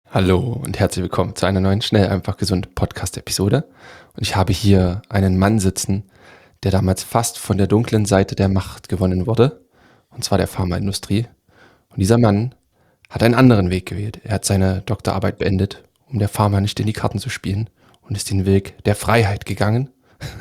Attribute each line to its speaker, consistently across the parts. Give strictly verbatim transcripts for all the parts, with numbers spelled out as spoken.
Speaker 1: Hallo und herzlich willkommen zu einer neuen Schnell, einfach gesund Podcast-Episode. Und ich habe hier einen Mann sitzen, der damals fast von der dunklen Seite der Macht gewonnen wurde, und zwar der Pharmaindustrie. Und dieser Mann hat einen anderen Weg gewählt. Er hat seine Doktorarbeit beendet, um der Pharma nicht in die Karten zu spielen, und ist den Weg der Freiheit gegangen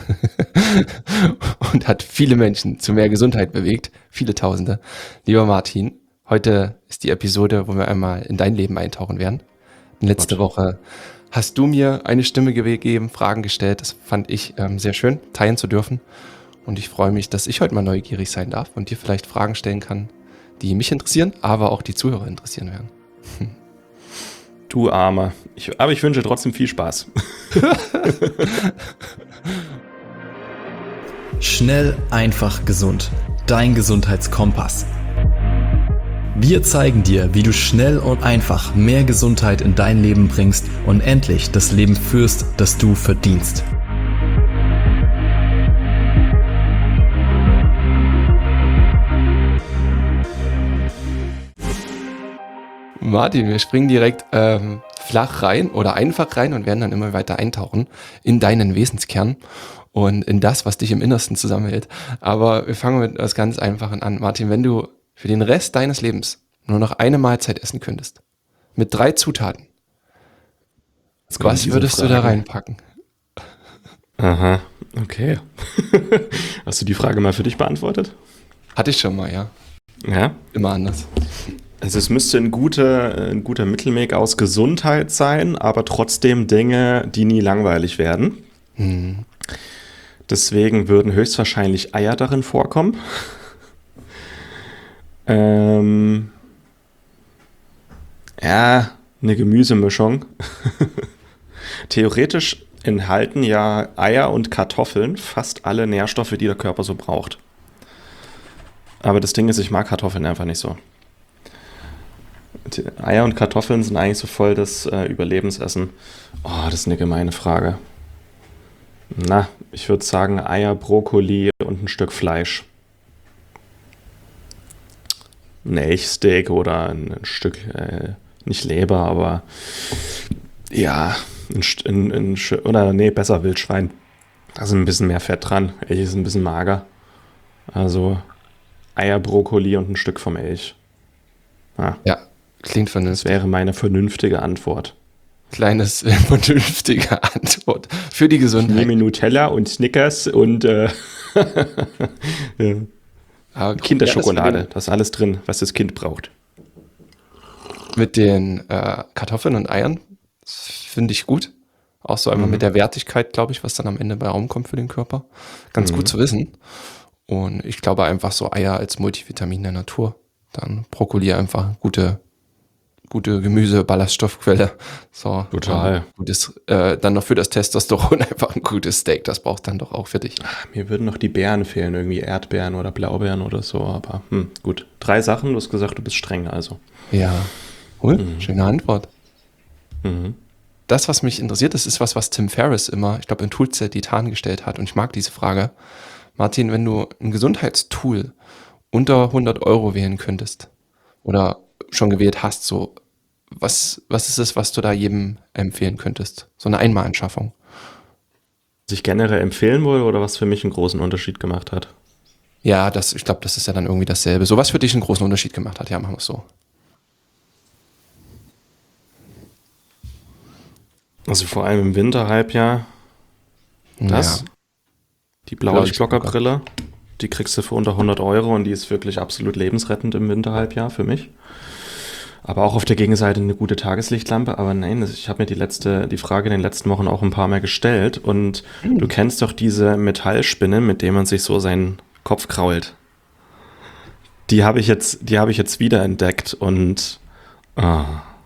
Speaker 1: und hat viele Menschen zu mehr Gesundheit bewegt, viele Tausende. Lieber Martin, heute ist die Episode, wo wir einmal in dein Leben eintauchen werden. Letzte Woche hast du mir eine Stimme gegeben, Fragen gestellt. Das fand ich ähm, sehr schön, teilen zu dürfen. Und ich freue mich, dass ich heute mal neugierig sein darf und dir vielleicht Fragen stellen kann, die mich interessieren, aber auch die Zuhörer interessieren werden. Hm.
Speaker 2: Du Armer. Ich, aber ich wünsche trotzdem viel Spaß.
Speaker 3: Schnell, einfach, gesund. Dein Gesundheitskompass. Wir zeigen dir, wie du schnell und einfach mehr Gesundheit in dein Leben bringst und endlich das Leben führst, das du verdienst.
Speaker 1: Martin, wir springen direkt ähm, flach rein oder einfach rein und werden dann immer weiter eintauchen in deinen Wesenskern und in das, was dich im Innersten zusammenhält. Aber wir fangen mit etwas ganz Einfachen an. Martin, wenn du für den Rest deines Lebens nur noch eine Mahlzeit essen könntest, mit drei Zutaten, was würdest Frage. du da reinpacken?
Speaker 2: Aha, okay. Hast du die Frage mal für dich beantwortet?
Speaker 1: Hatte ich schon mal, ja.
Speaker 2: Ja?
Speaker 1: Immer anders.
Speaker 2: Also es müsste ein guter, ein guter Mittelweg aus Gesundheit sein, aber trotzdem Dinge, die nie langweilig werden.
Speaker 1: Hm.
Speaker 2: Deswegen würden höchstwahrscheinlich Eier darin vorkommen. Ähm, ja, eine Gemüsemischung. Theoretisch enthalten ja Eier und Kartoffeln fast alle Nährstoffe, die der Körper so braucht. Aber das Ding ist, ich mag Kartoffeln einfach nicht so. Die Eier und Kartoffeln sind eigentlich so voll das äh, Überlebensessen. Oh, das ist eine gemeine Frage. Na, ich würde sagen Eier, Brokkoli und ein Stück Fleisch. Ein Elchsteak oder ein, ein Stück, äh, nicht Leber, aber ja, ein, ein, ein, oder nee, besser Wildschwein. Da ist ein bisschen mehr Fett dran. Elch ist ein bisschen mager. Also Eier, Brokkoli und ein Stück vom Elch.
Speaker 1: Ja, ja, klingt vernünftig.
Speaker 2: Das wäre meine vernünftige Antwort.
Speaker 1: Kleines, äh, vernünftige Antwort für die Gesundheit.
Speaker 2: Ich nehme Nutella und Snickers und äh, ja. Ah, Kinderschokolade, ja, das, das ist alles drin, was das Kind braucht.
Speaker 1: Mit den äh, Kartoffeln und Eiern finde ich gut. Auch so einmal mhm. mit der Wertigkeit, glaube ich, was dann am Ende bei rumkommt für den Körper. Ganz mhm. gut zu wissen. Und ich glaube einfach so Eier als Multivitamin der Natur. Dann Brokkoli einfach gute, gute Gemüse, Ballaststoffquelle. So,
Speaker 2: total.
Speaker 1: Gutes, äh, dann noch für das Testosteron einfach ein gutes Steak. Das braucht dann doch auch für dich.
Speaker 2: Ach, mir würden noch die Beeren fehlen, irgendwie Erdbeeren oder Blaubeeren oder so. Aber hm, gut, drei Sachen. Du hast gesagt, du bist streng also.
Speaker 1: Ja, cool. Mhm. Schöne Antwort.
Speaker 2: Mhm.
Speaker 1: Das, was mich interessiert, das ist was, was Tim Ferriss immer, ich glaube, in Toolset Titan gestellt hat. Und ich mag diese Frage. Martin, wenn du ein Gesundheitstool unter hundert Euro wählen könntest oder schon gewählt hast, so was, was ist es, was du da jedem empfehlen könntest? So eine Einmalanschaffung.
Speaker 2: Was ich generell empfehlen würde oder was für mich einen großen Unterschied gemacht hat?
Speaker 1: Ja, das, ich glaube, das ist ja dann irgendwie dasselbe. So was für dich einen großen Unterschied gemacht hat, ja, machen wir es so.
Speaker 2: Also vor allem im Winterhalbjahr das, ja. Die Blaulichtblockerbrille, die kriegst du für unter hundert Euro und die ist wirklich absolut lebensrettend im Winterhalbjahr für mich. Aber auch auf der Gegenseite eine gute Tageslichtlampe. Aber nein, ich habe mir die letzte, die Frage in den letzten Wochen auch ein paar Mal gestellt. Und mhm. du kennst doch diese Metallspinne, mit der man sich so seinen Kopf krault. Die habe ich jetzt, die habe ich jetzt wieder entdeckt und oh,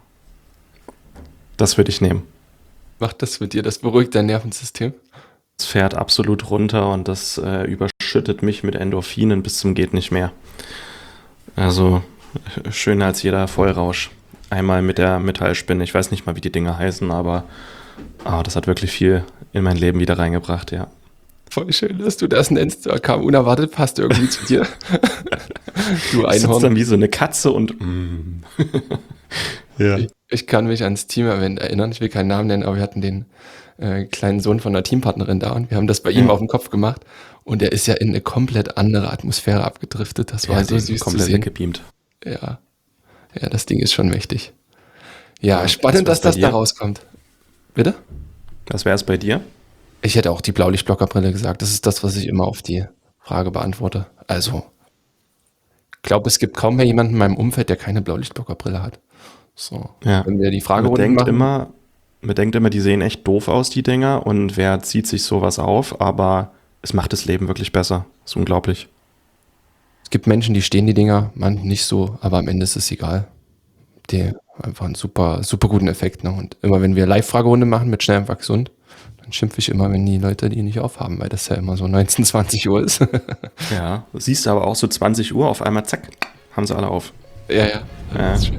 Speaker 2: das würde ich nehmen.
Speaker 1: Macht das mit dir? Das beruhigt dein Nervensystem?
Speaker 2: Es fährt absolut runter und das äh, überschüttet mich mit Endorphinen bis zum geht nicht mehr. Also schöner als jeder Vollrausch. Einmal mit der Metallspinne. Ich weiß nicht mal, wie die Dinger heißen, aber oh, das hat wirklich viel in mein Leben wieder reingebracht, ja.
Speaker 1: Voll schön, dass du das nennst. Kam unerwartet, passt irgendwie zu dir. Du Einhorn.
Speaker 2: Ich sitze dann wie so eine Katze und mm. Ja.
Speaker 1: Ich, ich kann mich ans Team-Event erinnern. Ich will keinen Namen nennen, aber wir hatten den äh, kleinen Sohn von einer Teampartnerin da und wir haben das bei ihm
Speaker 2: Ja.
Speaker 1: auf den Kopf gemacht und er ist ja in eine komplett andere Atmosphäre abgedriftet. Das war
Speaker 2: Ja,
Speaker 1: so
Speaker 2: die
Speaker 1: süß zu
Speaker 2: komplett
Speaker 1: sehen.
Speaker 2: weggebeamt.
Speaker 1: Ja. Ja, das Ding ist schon mächtig. Ja,
Speaker 2: Ja,
Speaker 1: spannend,
Speaker 2: was
Speaker 1: dass
Speaker 2: bei
Speaker 1: das da
Speaker 2: dir?
Speaker 1: rauskommt. Bitte?
Speaker 2: Was wäre es bei dir?
Speaker 1: Ich hätte auch die Blaulichtblockerbrille gesagt. Das ist das, was ich immer auf die Frage beantworte. Also, ich glaube, es gibt kaum mehr jemanden in meinem Umfeld, der keine Blaulichtblockerbrille hat. So,
Speaker 2: Ja.
Speaker 1: wenn wir die
Speaker 2: Man
Speaker 1: Fragerunde
Speaker 2: denkt
Speaker 1: machen.
Speaker 2: immer, man denkt immer, die sehen echt doof aus, die Dinger, und wer zieht sich sowas auf, aber es macht das Leben wirklich besser. Das ist unglaublich.
Speaker 1: Es gibt Menschen, die stehen die Dinger, manche nicht so, aber am Ende ist es egal. Die haben einfach einen super, super guten Effekt. Ne? Und immer wenn wir Live-Fragerunde machen mit Schnell einfach gesund, dann schimpfe ich immer, wenn die Leute die nicht aufhaben, weil das ja immer so neunzehn, zwanzig Uhr ist.
Speaker 2: Ja, du siehst aber auch so zwanzig Uhr, auf einmal zack, haben sie alle auf.
Speaker 1: Ja, ja.
Speaker 2: Ja.
Speaker 1: Das ist schön.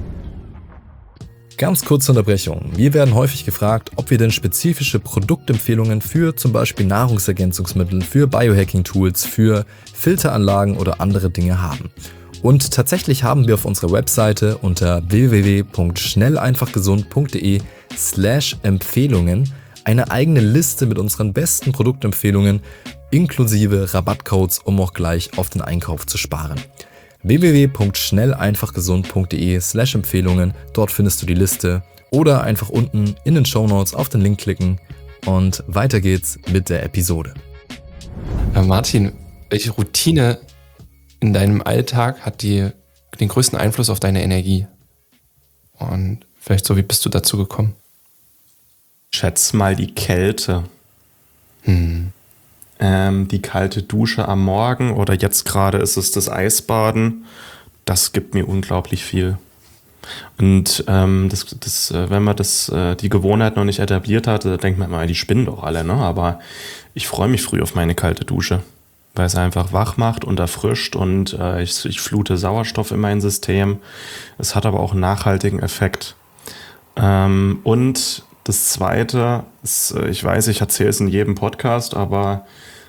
Speaker 3: Ganz kurze Unterbrechung. Wir werden häufig gefragt, ob wir denn spezifische Produktempfehlungen für zum Beispiel Nahrungsergänzungsmittel, für Biohacking-Tools, für Filteranlagen oder andere Dinge haben. Und tatsächlich haben wir auf unserer Webseite unter w w w punkt schnell einfach gesund punkt de slash Empfehlungen eine eigene Liste mit unseren besten Produktempfehlungen inklusive Rabattcodes, um auch gleich auf den Einkauf zu sparen. w w w punkt schnell einfach gesund punkt de slash Empfehlungen, dort findest du die Liste oder einfach unten in den Shownotes auf den Link klicken und weiter geht's mit der Episode.
Speaker 1: Äh, Martin, welche Routine in deinem Alltag hat die, den größten Einfluss auf deine Energie? Und vielleicht so, wie bist du dazu gekommen?
Speaker 2: Schätz mal die Kälte.
Speaker 1: Hm.
Speaker 2: Ähm, die kalte Dusche am Morgen oder jetzt gerade ist es das Eisbaden. Das gibt mir unglaublich viel. Und ähm, das, das, äh, wenn man das, äh, die Gewohnheit noch nicht etabliert hat, da denkt man mal, die spinnen doch alle, ne? Aber ich freue mich früh auf meine kalte Dusche, weil es einfach wach macht und erfrischt und äh, ich, ich flute Sauerstoff in mein System. Es hat aber auch einen nachhaltigen Effekt. Ähm, und das Zweite ist, äh, ich weiß, ich erzähle es in jedem Podcast, aber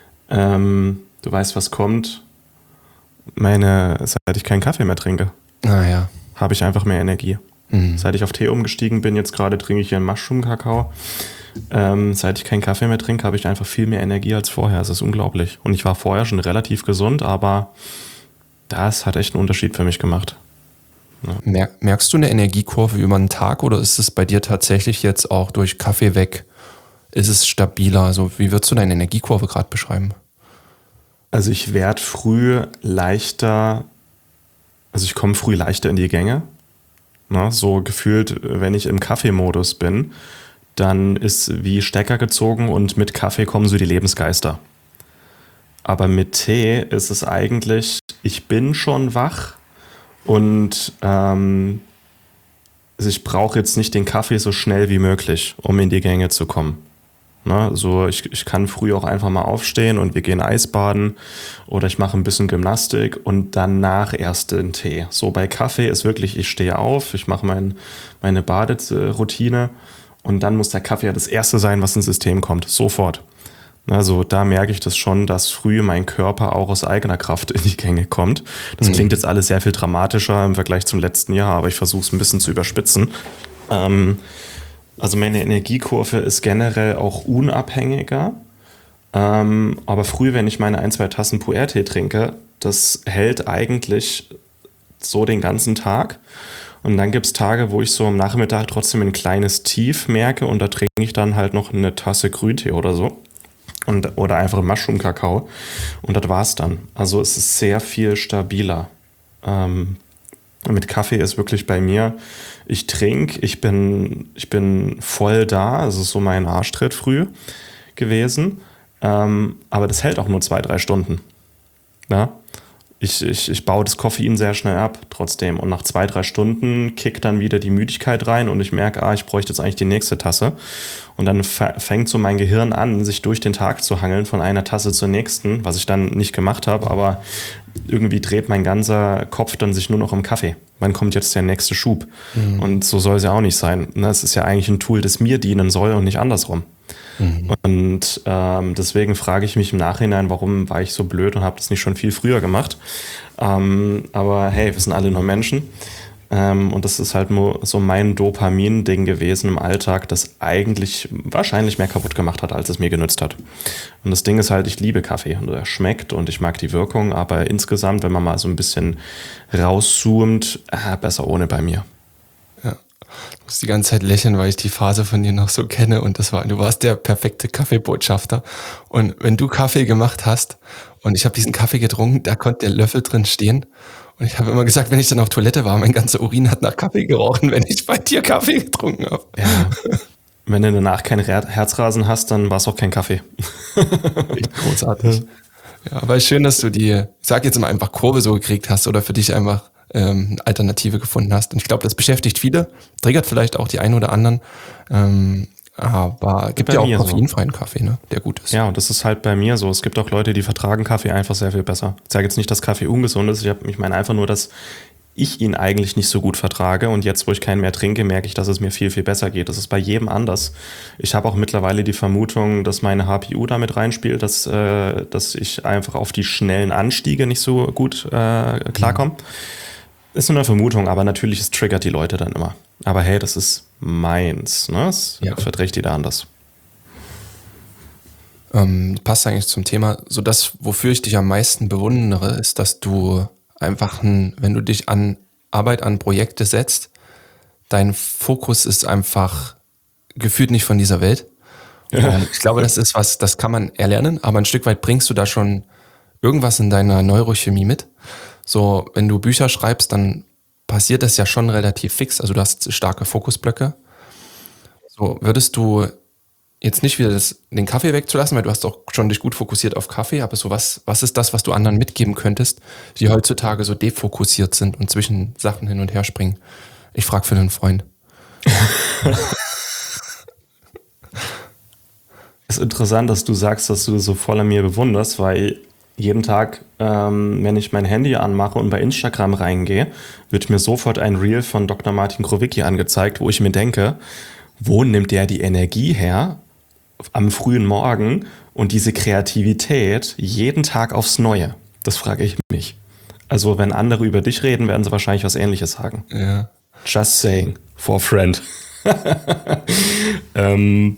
Speaker 2: ähm, du weißt, was kommt. Meine, seit ich keinen Kaffee mehr trinke,
Speaker 1: Naja.
Speaker 2: habe ich einfach mehr Energie.
Speaker 1: Mhm.
Speaker 2: Seit ich auf Tee umgestiegen bin, jetzt gerade trinke ich hier einen Mushroom-Kakao. Ähm, seit ich keinen Kaffee mehr trinke, habe ich einfach viel mehr Energie als vorher. Es ist unglaublich. Und ich war vorher schon relativ gesund, aber das hat echt einen Unterschied für mich gemacht.
Speaker 1: Mer- merkst du eine Energiekurve über einen Tag oder ist es bei dir tatsächlich jetzt auch durch Kaffee weg? Ist es stabiler? Also wie würdest du deine Energiekurve gerade beschreiben?
Speaker 2: Also ich werde früh leichter, also ich komme früh leichter in die Gänge. Na, so gefühlt, wenn ich im Kaffeemodus bin, dann ist wie Stecker gezogen und mit Kaffee kommen so die Lebensgeister. Aber mit Tee ist es eigentlich, ich bin schon wach und ähm, also ich brauche jetzt nicht den Kaffee so schnell wie möglich, um in die Gänge zu kommen. Na, so ich, ich kann früh auch einfach mal aufstehen und wir gehen Eisbaden oder ich mache ein bisschen Gymnastik und danach erst den Tee. So bei Kaffee ist wirklich, ich stehe auf, ich mache mein, meine Baderoutine und dann muss der Kaffee ja das Erste sein, was ins System kommt, sofort. Also da merke ich das schon, dass früh mein Körper auch aus eigener Kraft in die Gänge kommt. Das
Speaker 1: Mhm.
Speaker 2: klingt jetzt alles sehr viel dramatischer im Vergleich zum letzten Jahr, aber ich versuche es ein bisschen zu überspitzen. Ähm, also meine Energiekurve ist generell auch unabhängiger. Ähm, aber früh, wenn ich meine ein, zwei Tassen Pu'er-Tee trinke, das hält eigentlich so den ganzen Tag. Und dann gibt es Tage, wo ich so am Nachmittag trotzdem ein kleines Tief merke und da trinke ich dann halt noch eine Tasse Grüntee oder so. Und, oder einfach Mushroom-Kakao. Und das war's dann. Also es ist sehr viel stabiler. Ähm, mit Kaffee ist wirklich bei mir, ich trinke, ich bin, ich bin voll da. Es ist so mein Arschtritt früh gewesen. Ähm, aber das hält auch nur zwei, drei Stunden. Ja? Ich, ich, ich baue das Koffein sehr schnell ab trotzdem. Und nach zwei, drei Stunden kickt dann wieder die Müdigkeit rein und ich merke, ah, ich bräuchte jetzt eigentlich die nächste Tasse. Und dann f- fängt so mein Gehirn an, sich durch den Tag zu hangeln von einer Tasse zur nächsten, was ich dann nicht gemacht habe, aber irgendwie dreht mein ganzer Kopf dann sich nur noch im Kaffee. Wann kommt jetzt der nächste Schub? Mhm. Und so soll es ja auch nicht sein. Es ist ja eigentlich ein Tool, das mir dienen soll und nicht andersrum. Mhm. Und ähm, deswegen frage ich mich im Nachhinein, warum war ich so blöd und habe das nicht schon viel früher gemacht. Ähm, aber hey, wir sind alle nur Menschen. Ähm, und das ist halt nur so mein Dopamin-Ding gewesen im Alltag, das eigentlich wahrscheinlich mehr kaputt gemacht hat, als es mir genützt hat. Und das Ding ist halt, ich liebe Kaffee und er schmeckt und ich mag die Wirkung, aber insgesamt, wenn man mal so ein bisschen rauszoomt, äh, besser ohne bei mir.
Speaker 1: Ja. Ich muss die ganze Zeit lächeln, weil ich die Phase von dir noch so kenne und das war, du warst der perfekte Kaffeebotschafter. Und wenn du Kaffee gemacht hast und ich habe diesen Kaffee getrunken, da konnte der Löffel drin stehen. Und ich habe immer gesagt, wenn ich dann auf Toilette war, mein ganzer Urin hat nach Kaffee gerochen, wenn ich bei dir Kaffee getrunken habe.
Speaker 2: Ja. Wenn du danach keinen Herzrasen hast, dann war es auch kein Kaffee.
Speaker 1: Echt großartig. Ja, aber schön, dass du die, ich sag jetzt mal einfach Kurve so gekriegt hast oder für dich einfach ähm, eine Alternative gefunden hast. Und ich glaube, das beschäftigt viele, triggert vielleicht auch die einen oder anderen. Ähm, Aber es gibt ja auch koffeinfreien so. Kaffee, ne, der gut ist.
Speaker 2: Ja, und das ist halt bei mir so. Es gibt auch Leute, die vertragen Kaffee einfach sehr viel besser. Ich sage jetzt nicht, dass Kaffee ungesund ist. Ich, hab, ich meine einfach nur, dass ich ihn eigentlich nicht so gut vertrage. Und jetzt, wo ich keinen mehr trinke, merke ich, dass es mir viel, viel besser geht. Das ist bei jedem anders. Ich habe auch mittlerweile die Vermutung, dass meine H P U damit reinspielt, dass, äh, dass ich einfach auf die schnellen Anstiege nicht so gut äh, klarkomme. Ja. Ist nur eine Vermutung, aber natürlich, es triggert die Leute dann immer. Aber hey, das ist meins, ne? Das ja. verträgt jeder anders.
Speaker 1: Ähm, passt eigentlich zum Thema. So das, wofür ich dich am meisten bewundere, ist, dass du einfach, ein, wenn du dich an Arbeit, an Projekte setzt, dein Fokus ist einfach gefühlt nicht von dieser Welt. Ja. Und ich glaube, das ist was, das kann man erlernen, aber ein Stück weit bringst du da schon irgendwas in deiner Neurochemie mit. So, wenn du Bücher schreibst, dann passiert das ja schon relativ fix. Also du hast starke Fokusblöcke. So, würdest du jetzt nicht wieder das, den Kaffee wegzulassen, weil du hast auch schon dich gut fokussiert auf Kaffee, aber so was, was ist das, was du anderen mitgeben könntest, die heutzutage so defokussiert sind und zwischen Sachen hin und her springen? Ich frage für einen Freund.
Speaker 2: Es ist interessant, dass du sagst, dass du so voll an mir bewunderst, weil jeden Tag, ähm, wenn ich mein Handy anmache und bei Instagram reingehe, wird mir sofort ein Reel von Doktor Martin Krowicki angezeigt, wo ich mir denke, wo nimmt der die Energie her am frühen Morgen und diese Kreativität jeden Tag aufs Neue? Das frage ich mich. Also wenn andere über dich reden, werden sie wahrscheinlich was Ähnliches sagen.
Speaker 1: Ja.
Speaker 2: Just saying, for a friend. ähm,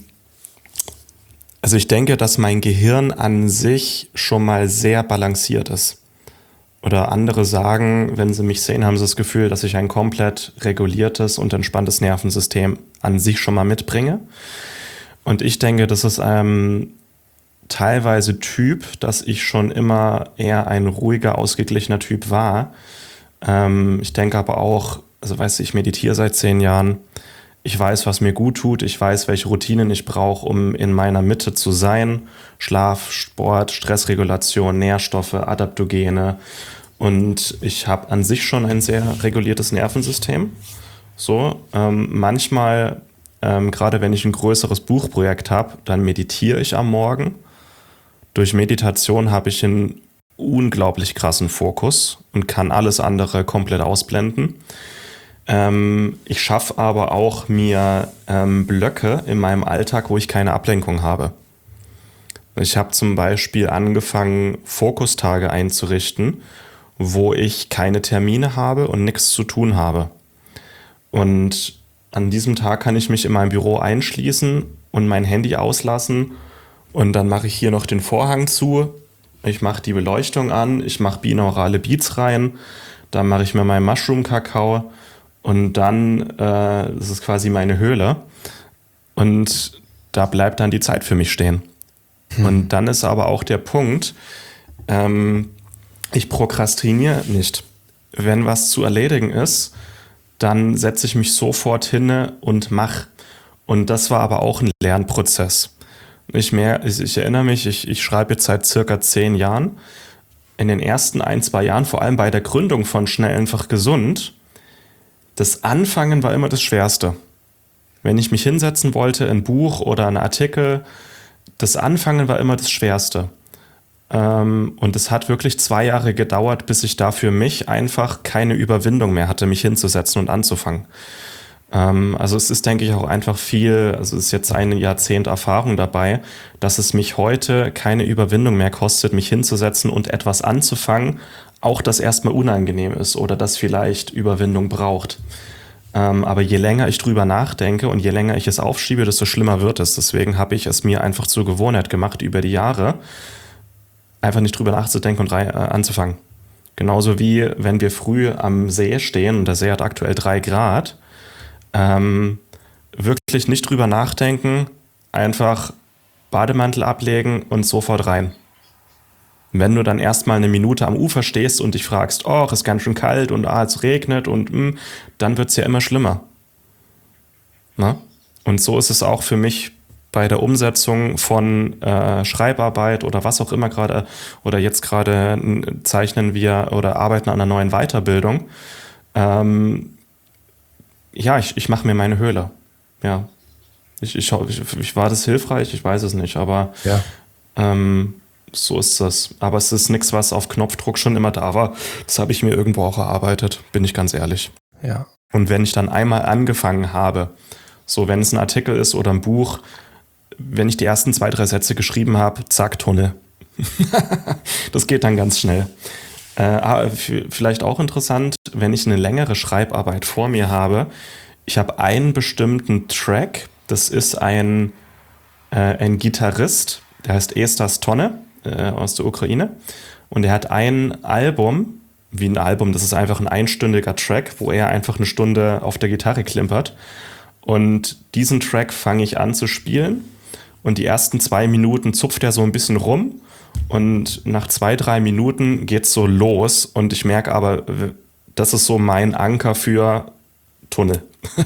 Speaker 2: Also ich denke, dass mein Gehirn an sich schon mal sehr balanciert ist. Oder andere sagen, wenn sie mich sehen, haben sie das Gefühl, dass ich ein komplett reguliertes und entspanntes Nervensystem an sich schon mal mitbringe. Und ich denke, das ist ähm, teilweise Typ, dass ich schon immer eher ein ruhiger, ausgeglichener Typ war. Ähm, ich denke aber auch, also weißt du, ich meditiere seit zehn Jahren. Ich weiß, was mir gut tut. Ich weiß, welche Routinen ich brauche, um in meiner Mitte zu sein. Schlaf, Sport, Stressregulation, Nährstoffe, Adaptogene. Und ich habe an sich schon ein sehr reguliertes Nervensystem. So, ähm, manchmal, ähm, gerade wenn ich ein größeres Buchprojekt habe, dann meditiere ich am Morgen. Durch Meditation habe ich einen unglaublich krassen Fokus und kann alles andere komplett ausblenden. Ähm, ich schaffe aber auch mir ähm, Blöcke in meinem Alltag, wo ich keine Ablenkung habe. Ich habe zum Beispiel angefangen, Fokustage einzurichten, wo ich keine Termine habe und nichts zu tun habe. Und an diesem Tag kann ich mich in meinem Büro einschließen und mein Handy auslassen und dann mache ich hier noch den Vorhang zu, ich mache die Beleuchtung an, ich mache binaurale Beats rein, dann mache ich mir meinen Mushroom-Kakao. Und dann, äh, das ist quasi meine Höhle. Und da bleibt dann die Zeit für mich stehen. Hm. Und dann ist aber auch der Punkt, ähm, ich prokrastiniere nicht. Wenn was zu erledigen ist, dann setze ich mich sofort hin und mache. Und das war aber auch ein Lernprozess. Ich, mehr, ich, ich erinnere mich, ich, ich schreibe jetzt seit circa zehn Jahren. In den ersten ein, zwei Jahren, vor allem bei der Gründung von Schnell einfach gesund, das Anfangen war immer das Schwerste. Wenn ich mich hinsetzen wollte, ein Buch oder einen Artikel, das Anfangen war immer das Schwerste. Ähm, und es hat wirklich zwei Jahre gedauert, bis ich da für mich einfach keine Überwindung mehr hatte, mich hinzusetzen und anzufangen. Ähm, also es ist, denke ich, auch einfach viel, also es ist jetzt ein Jahrzehnt Erfahrung dabei, dass es mich heute keine Überwindung mehr kostet, mich hinzusetzen und etwas anzufangen, auch das erstmal unangenehm ist oder das vielleicht Überwindung braucht. Ähm, aber je länger ich drüber nachdenke und je länger ich es aufschiebe, desto schlimmer wird es. Deswegen habe ich es mir einfach zur Gewohnheit gemacht, über die Jahre einfach nicht drüber nachzudenken und rei- äh, anzufangen. Genauso wie wenn wir früh am See stehen und der See hat aktuell drei Grad, ähm, wirklich nicht drüber nachdenken, einfach Bademantel ablegen und sofort rein. Wenn du dann erstmal eine Minute am Ufer stehst und dich fragst, oh, es ist ganz schön kalt und ah, es regnet und mh, dann wird es ja immer schlimmer. Na? Und so ist es auch für mich bei der Umsetzung von äh, Schreibarbeit oder was auch immer gerade, oder jetzt gerade äh, zeichnen wir oder arbeiten an einer neuen Weiterbildung. Ähm, ja, ich, ich mache mir meine Höhle. Ja. Ich, ich, ich, ich war das hilfreich? Ich weiß es nicht, aber
Speaker 1: Ja.
Speaker 2: ähm, so ist das. Aber es ist nichts, was auf Knopfdruck schon immer da war. Das habe ich mir irgendwo auch erarbeitet, bin ich ganz ehrlich.
Speaker 1: Ja.
Speaker 2: Und wenn ich dann einmal angefangen habe, so wenn es ein Artikel ist oder ein Buch, wenn ich die ersten zwei, drei Sätze geschrieben habe, zack, Tunnel. Das geht dann ganz schnell. Äh, vielleicht auch interessant, wenn ich eine längere Schreibarbeit vor mir habe, ich habe einen bestimmten Track, das ist ein, äh, ein Gitarrist, der heißt Estas Tonne äh, aus der Ukraine und er hat ein Album, wie ein Album, das ist einfach ein einstündiger Track, wo er einfach eine Stunde auf der Gitarre klimpert und diesen Track fange ich an zu spielen und die ersten zwei Minuten zupft er so ein bisschen rum und nach zwei, drei Minuten geht's so los und ich merke aber, das ist so mein Anker für Tunnel.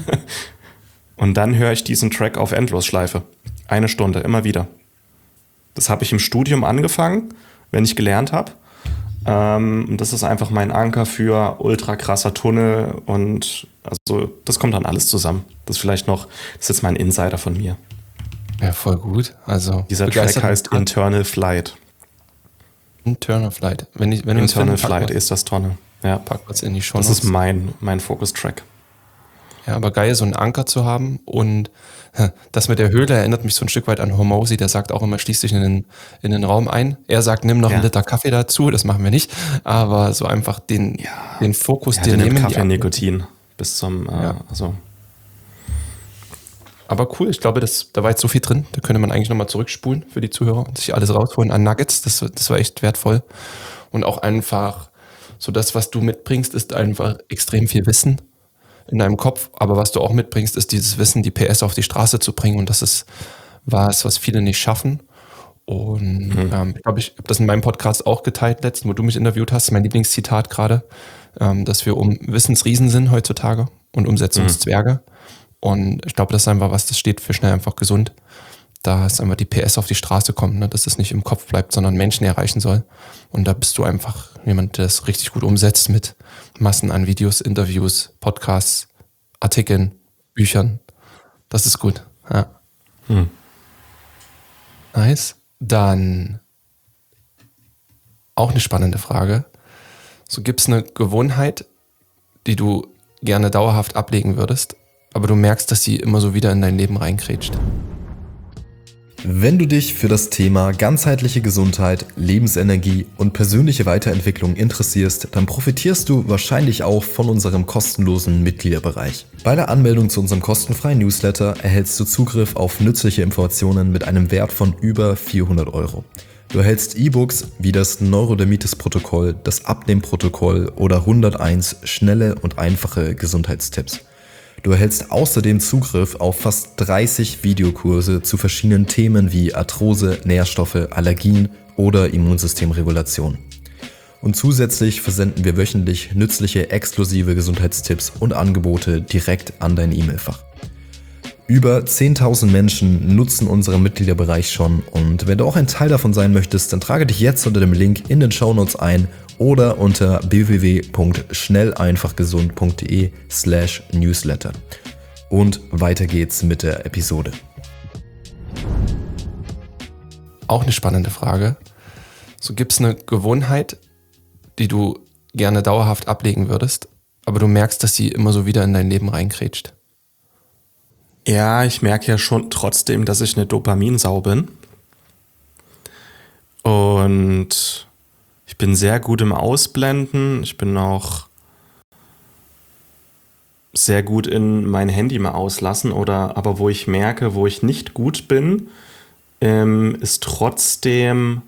Speaker 2: Und dann höre ich diesen Track auf Endlosschleife. Eine Stunde, immer wieder. Das habe ich im Studium angefangen, wenn ich gelernt habe. Ähm, und das ist einfach mein Anker für ultra krasser Tunnel und also das kommt dann alles zusammen. Das ist vielleicht noch, das ist jetzt mein Insider von mir.
Speaker 1: Ja, voll gut. Also
Speaker 2: Dieser Track heißt Internal Flight.
Speaker 1: Internal Flight. Wenn ich, wenn du
Speaker 2: Internal
Speaker 1: uns finden,
Speaker 2: Flight ist das Tonne. Ja.
Speaker 1: Pack was in die Show.
Speaker 2: Das ist mein, mein Focus-Track.
Speaker 1: Ja, aber geil, so einen Anker zu haben und das mit der Höhle erinnert mich so ein Stück weit an Hormozy, der sagt auch immer, schließ dich in den, in den Raum ein. Er sagt, nimm noch
Speaker 2: Ja.
Speaker 1: einen Liter Kaffee dazu, das machen wir nicht, aber so einfach den,
Speaker 2: Ja.
Speaker 1: den Fokus
Speaker 2: Ja,
Speaker 1: dir
Speaker 2: der nimmt
Speaker 1: nehmen.
Speaker 2: Kaffee
Speaker 1: die-
Speaker 2: Nikotin bis zum, äh,
Speaker 1: Ja.
Speaker 2: also
Speaker 1: Aber cool, ich glaube, das, da war jetzt so viel drin, da könnte man eigentlich nochmal zurückspulen für die Zuhörer und sich alles rausholen an Nuggets, das, das war echt wertvoll. Und auch einfach, so das, was du mitbringst, ist einfach extrem viel Wissen in deinem Kopf, aber was du auch mitbringst, ist dieses Wissen, die P S auf die Straße zu bringen und das ist was, was viele nicht schaffen. Und ähm, ich glaube, ich habe das in meinem Podcast auch geteilt letztens, wo du mich interviewt hast, mein Lieblingszitat gerade, ähm, dass wir um Wissensriesen sind heutzutage und Umsetzungszwerge. Und ich glaube, das ist einfach was, das steht für schnell einfach gesund. Da ist einfach die P S auf die Straße kommt, ne? Dass es nicht im Kopf bleibt, sondern Menschen erreichen soll. Und da bist du einfach jemand, der das richtig gut umsetzt mit Massen an Videos, Interviews, Podcasts, Artikeln, Büchern. Das ist gut. Ja.
Speaker 2: Hm.
Speaker 1: Nice. Dann auch eine spannende Frage. So, gibt es eine Gewohnheit, die du gerne dauerhaft ablegen würdest, aber du merkst, dass sie immer so wieder in dein Leben reinkrätscht?
Speaker 3: Wenn du dich für das Thema ganzheitliche Gesundheit, Lebensenergie und persönliche Weiterentwicklung interessierst, dann profitierst du wahrscheinlich auch von unserem kostenlosen Mitgliederbereich. Bei der Anmeldung zu unserem kostenfreien Newsletter erhältst du Zugriff auf nützliche Informationen mit einem Wert von über vierhundert Euro. Du erhältst E-Books wie das Neurodermitis-Protokoll, das Abnehmprotokoll oder hunderteins schnelle und einfache Gesundheitstipps. Du erhältst außerdem Zugriff auf fast dreißig Videokurse zu verschiedenen Themen wie Arthrose, Nährstoffe, Allergien oder Immunsystemregulation. Und zusätzlich versenden wir wöchentlich nützliche, exklusive Gesundheitstipps und Angebote direkt an dein E-Mail-Fach. Über zehntausend Menschen nutzen unseren Mitgliederbereich schon und wenn du auch ein Teil davon sein möchtest, dann trage dich jetzt unter dem Link in den Shownotes ein oder unter w w w punkt schnelleinfachgesund punkt de slash newsletter. Und weiter geht's mit der Episode.
Speaker 1: Auch eine spannende Frage. So, gibt es eine Gewohnheit, die du gerne dauerhaft ablegen würdest, aber du merkst, dass sie immer so wieder in dein Leben reinkrätscht?
Speaker 2: ja, ich merke ja schon trotzdem, dass ich eine Dopaminsau bin. Und ich bin sehr gut im Ausblenden. Ich bin auch sehr gut in mein Handy mal auslassen. Oder aber wo ich merke, wo ich nicht gut bin, ähm, ist trotzdem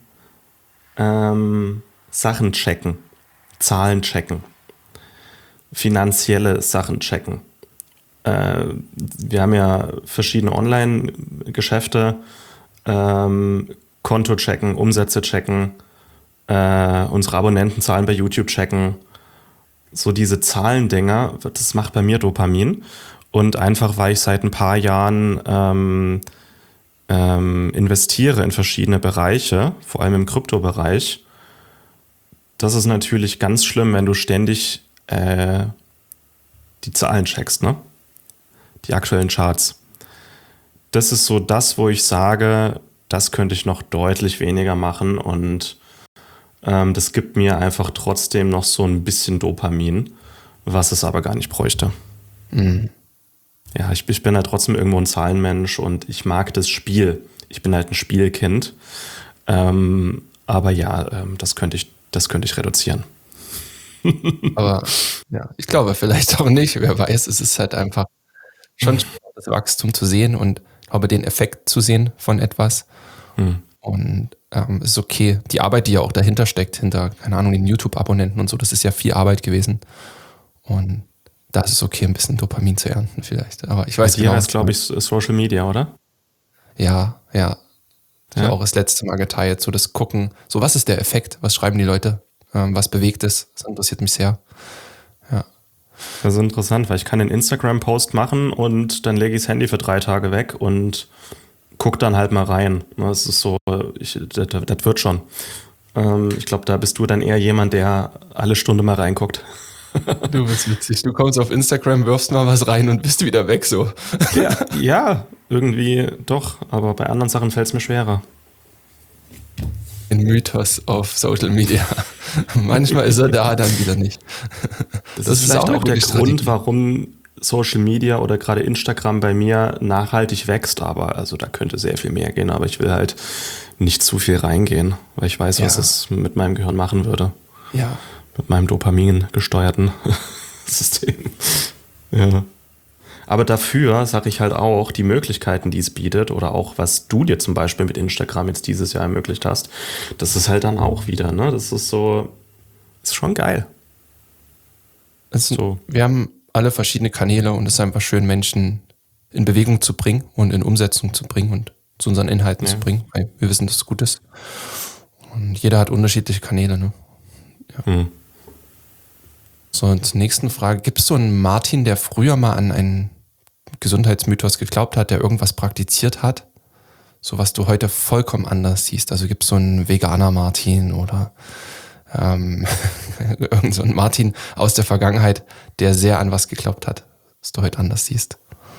Speaker 2: ähm, Sachen checken, Zahlen checken, finanzielle Sachen checken. Äh, wir haben ja verschiedene Online-Geschäfte, ähm, Konto checken, Umsätze checken, äh, unsere Abonnentenzahlen bei YouTube checken. So diese Zahlendinger, das macht bei mir Dopamin. Und einfach, weil ich seit ein paar Jahren ähm, ähm, investiere in verschiedene Bereiche, vor allem im Kryptobereich, das ist natürlich ganz schlimm, wenn du ständig äh, die Zahlen checkst, ne? Die aktuellen Charts. Das ist so das, wo ich sage, das könnte ich noch deutlich weniger machen und ähm, das gibt mir einfach trotzdem noch so ein bisschen Dopamin, was es aber gar nicht bräuchte. Mhm. Ja, ich, ich bin halt trotzdem irgendwo ein Zahlenmensch und ich mag das Spiel. Ich bin halt ein Spielkind. Ähm, aber ja, ähm, das könnte ich, das könnte ich reduzieren.
Speaker 1: Aber ja, ich glaube vielleicht auch nicht. Wer weiß, es ist halt einfach schon das Wachstum zu sehen und aber den Effekt zu sehen von etwas. Hm. Und ähm, es ist okay. Die Arbeit, die ja auch dahinter steckt, hinter, keine Ahnung, den YouTube-Abonnenten und so, das ist ja viel Arbeit gewesen. Und da ist es okay, ein bisschen Dopamin zu ernten vielleicht. Aber ich weiß
Speaker 2: genau. Hier ist, glaube ich, Social Media, oder?
Speaker 1: Ja, ja. Ich
Speaker 2: ja.
Speaker 1: habe auch das letzte Mal geteilt, so das Gucken. So, was ist der Effekt? Was schreiben die Leute? Ähm, was bewegt es? Das interessiert mich sehr. Ja.
Speaker 2: Das ist interessant, weil ich kann einen Instagram-Post machen und dann lege ich das Handy für drei Tage weg und guck dann halt mal rein. Das ist so, ich, das, das wird schon. Ähm, ich glaube, da bist du dann eher jemand, der alle Stunde mal reinguckt.
Speaker 1: Du bist witzig. Du kommst auf Instagram, wirfst mal was rein und bist wieder weg so.
Speaker 2: Ja, ja, irgendwie doch. Aber bei anderen Sachen fällt es mir schwerer.
Speaker 1: Ein Mythos auf Social Media. Manchmal ist er da, dann wieder nicht.
Speaker 2: Das, das ist vielleicht auch, auch der Strategie. Grund, warum Social Media oder gerade Instagram bei mir nachhaltig wächst. Aber also da könnte sehr viel mehr gehen. Aber ich will halt nicht zu viel reingehen, weil ich weiß, ja. was es mit meinem Gehirn machen würde.
Speaker 1: Ja.
Speaker 2: Mit meinem Dopamin gesteuerten System. Ja. Aber dafür sage ich halt auch, die Möglichkeiten, die es bietet oder auch, was du dir zum Beispiel mit Instagram jetzt dieses Jahr ermöglicht hast, das ist halt dann auch wieder, ne? Das ist so, ist schon geil.
Speaker 1: Also, so. Wir haben alle verschiedene Kanäle und es ist einfach schön, Menschen in Bewegung zu bringen und in Umsetzung zu bringen und zu unseren Inhalten ja. zu bringen, weil wir wissen, dass es gut ist. Und jeder hat unterschiedliche Kanäle, ne? Ja. Hm. So, und zur nächsten Frage. Gibt es so einen Martin, der früher mal an einen Gesundheitsmythos geglaubt hat, der irgendwas praktiziert hat? So was du heute vollkommen anders siehst. Also gibt es so einen Veganer Martin oder ähm, irgend so einen Martin aus der Vergangenheit, der sehr an was geglaubt hat, was du heute anders siehst?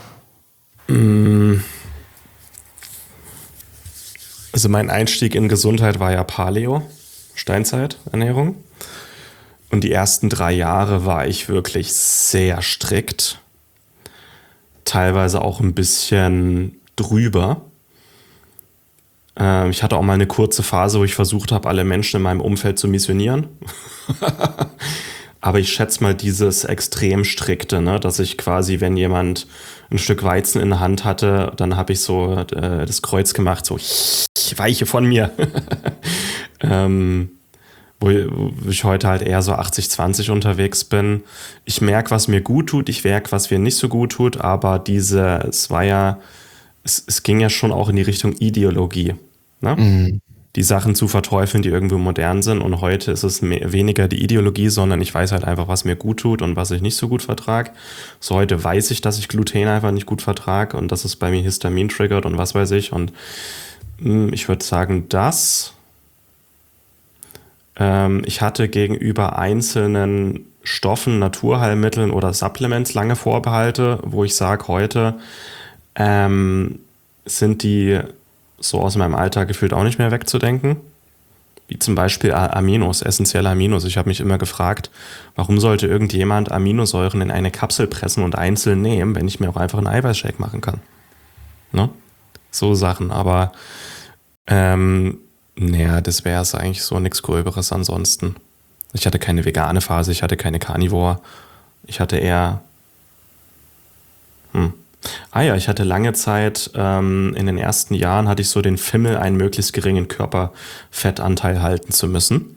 Speaker 2: Also mein Einstieg in Gesundheit war ja Paleo, Steinzeiternährung. Und die ersten drei Jahre war ich wirklich sehr strikt. Teilweise auch ein bisschen drüber. Äh, ich hatte auch mal eine kurze Phase, wo ich versucht habe, alle Menschen in meinem Umfeld zu missionieren. Aber ich schätze mal dieses extrem strikte, ne? Dass ich quasi, wenn jemand ein Stück Weizen in der Hand hatte, dann habe ich so äh, das Kreuz gemacht, so weiche von mir. ähm, wo ich heute halt eher so achtzig zwanzig unterwegs bin. Ich merke, was mir gut tut, ich merke, was mir nicht so gut tut, aber diese, es war ja, es, es ging ja schon auch in die Richtung Ideologie, ne? Mhm. Die Sachen zu verteufeln, die irgendwo modern sind, und heute ist es mehr, weniger die Ideologie, sondern ich weiß halt einfach, was mir gut tut und was ich nicht so gut vertrage. So heute weiß ich, dass ich Gluten einfach nicht gut vertrage und dass es bei mir Histamin triggert und was weiß ich, und mh, ich würde sagen, das... Ich hatte gegenüber einzelnen Stoffen, Naturheilmitteln oder Supplements lange Vorbehalte, wo ich sage, heute ähm, sind die so aus meinem Alltag gefühlt auch nicht mehr wegzudenken. Wie zum Beispiel Aminos, essentielle Aminos. Ich habe mich immer gefragt, warum sollte irgendjemand Aminosäuren in eine Kapsel pressen und einzeln nehmen, wenn ich mir auch einfach einen Eiweißshake machen kann. Ne? So Sachen, aber ähm, Naja, das wäre es eigentlich so nichts Gröberes ansonsten. Ich hatte keine vegane Phase, ich hatte keine Carnivore. Ich hatte eher... Hm. Ah ja, ich hatte lange Zeit, ähm, in den ersten Jahren hatte ich so den Fimmel, einen möglichst geringen Körperfettanteil halten zu müssen.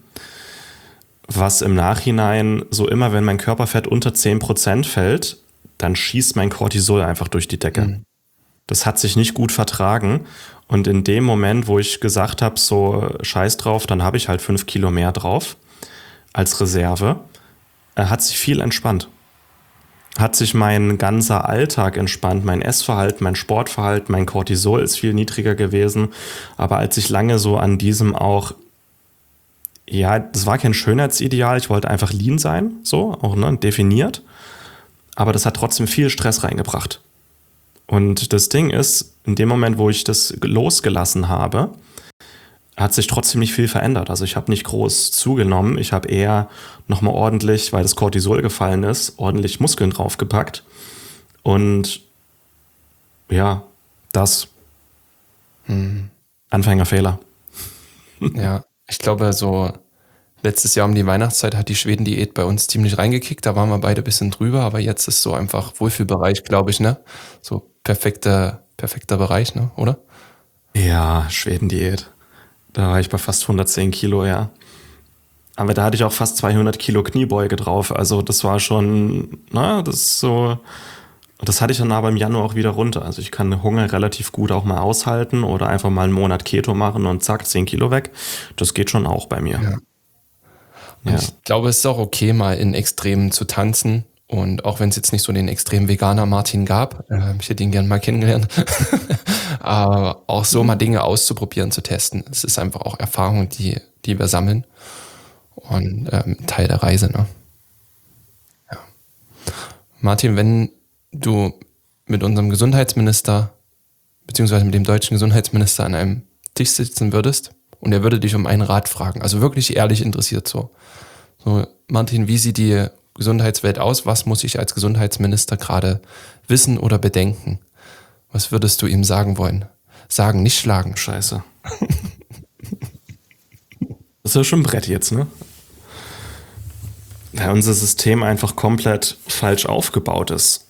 Speaker 2: Was im Nachhinein, so immer wenn mein Körperfett unter zehn Prozent fällt, dann schießt mein Cortisol einfach durch die Decke. Mhm. Das hat sich nicht gut vertragen. Und in dem Moment, wo ich gesagt habe, so scheiß drauf, dann habe ich halt fünf Kilo mehr drauf als Reserve, hat sich viel entspannt. Hat sich mein ganzer Alltag entspannt, mein Essverhalten, mein Sportverhalten, mein Cortisol ist viel niedriger gewesen. Aber als ich lange so an diesem auch, ja, das war kein Schönheitsideal, ich wollte einfach lean sein, so, auch ne, definiert. Aber das hat trotzdem viel Stress reingebracht. Und das Ding ist, in dem Moment, wo ich das losgelassen habe, hat sich trotzdem nicht viel verändert. Also ich habe nicht groß zugenommen. Ich habe eher nochmal ordentlich, weil das Cortisol gefallen ist, ordentlich Muskeln draufgepackt. Und ja, das. Hm. Anfängerfehler.
Speaker 1: Ja, ich glaube, so letztes Jahr um die Weihnachtszeit hat die Schweden-Diät bei uns ziemlich reingekickt. Da waren wir beide ein bisschen drüber, aber jetzt ist so einfach Wohlfühlbereich, glaube ich, ne? So perfekter, perfekter Bereich, ne? Oder?
Speaker 2: Ja, Schweden-Diät. Da war ich bei fast hundertzehn Kilo, ja. Aber da hatte ich auch fast zweihundert Kilo Kniebeuge drauf. Also das war schon, na, das ist so. Das hatte ich dann aber im Januar auch wieder runter. Also ich kann Hunger relativ gut auch mal aushalten oder einfach mal einen Monat Keto machen und zack, zehn Kilo weg. Das geht schon auch bei mir.
Speaker 1: Ja. Ja. Ich glaube, es ist auch okay, mal in Extremen zu tanzen. Und auch wenn es jetzt nicht so den extrem Veganer Martin gab, äh, ich hätte ihn gerne mal kennengelernt, aber auch so mal Dinge auszuprobieren, zu testen. Es ist einfach auch Erfahrung, die, die wir sammeln und ähm, Teil der Reise. Ne? Ja. Martin, wenn du mit unserem Gesundheitsminister beziehungsweise mit dem deutschen Gesundheitsminister an einem Tisch sitzen würdest und er würde dich um einen Rat fragen, also wirklich ehrlich interessiert so, so Martin, wie sieht die Gesundheitswelt aus? Was muss ich als Gesundheitsminister gerade wissen oder bedenken? Was würdest du ihm sagen wollen? Sagen, nicht schlagen.
Speaker 2: Scheiße. Das ist ja schon ein Brett jetzt, ne? Da unser System einfach komplett falsch aufgebaut ist.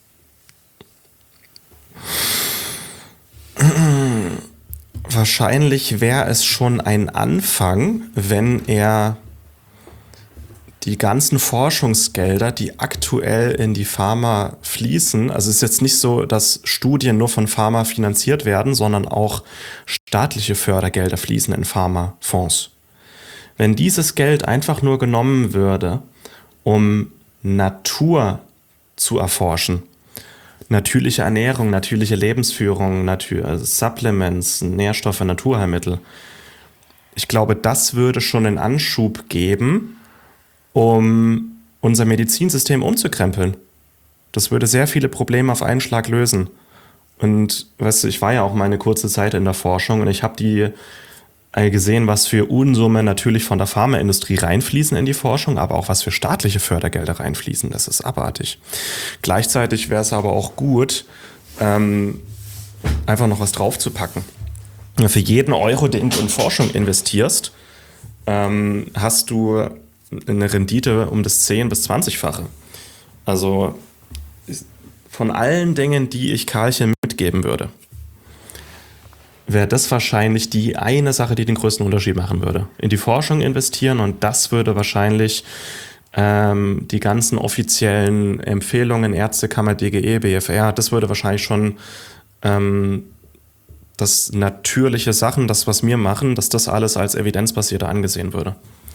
Speaker 2: Wahrscheinlich wäre es schon ein Anfang, wenn er die ganzen Forschungsgelder, die aktuell in die Pharma fließen, also es ist jetzt nicht so, dass Studien nur von Pharma finanziert werden, sondern auch staatliche Fördergelder fließen in Pharmafonds. Wenn dieses Geld einfach nur genommen würde, um Natur zu erforschen, natürliche Ernährung, natürliche Lebensführung, Natur, also Supplements, Nährstoffe, Naturheilmittel, ich glaube, das würde schon einen Anschub geben, um unser Medizinsystem umzukrempeln. Das würde sehr viele Probleme auf einen Schlag lösen. Und weißt du, ich war ja auch mal eine kurze Zeit in der Forschung und ich habe die gesehen, was für Unsummen natürlich von der Pharmaindustrie reinfließen in die Forschung, aber auch was für staatliche Fördergelder reinfließen. Das ist abartig. Gleichzeitig wäre es aber auch gut, ähm, einfach noch was draufzupacken. Für jeden Euro, den du in Forschung investierst, ähm, hast du eine Rendite um das zehn- bis zwanzigfache. Also von allen Dingen, die ich Karlchen mitgeben würde, wäre das wahrscheinlich die eine Sache, die den größten Unterschied machen würde. In die Forschung investieren und das würde wahrscheinlich ähm, die ganzen offiziellen Empfehlungen, Ärztekammer, D G E, B F R, das würde wahrscheinlich schon ähm, das natürliche Sachen, das, was wir machen, dass das alles als evidenzbasierter angesehen würde.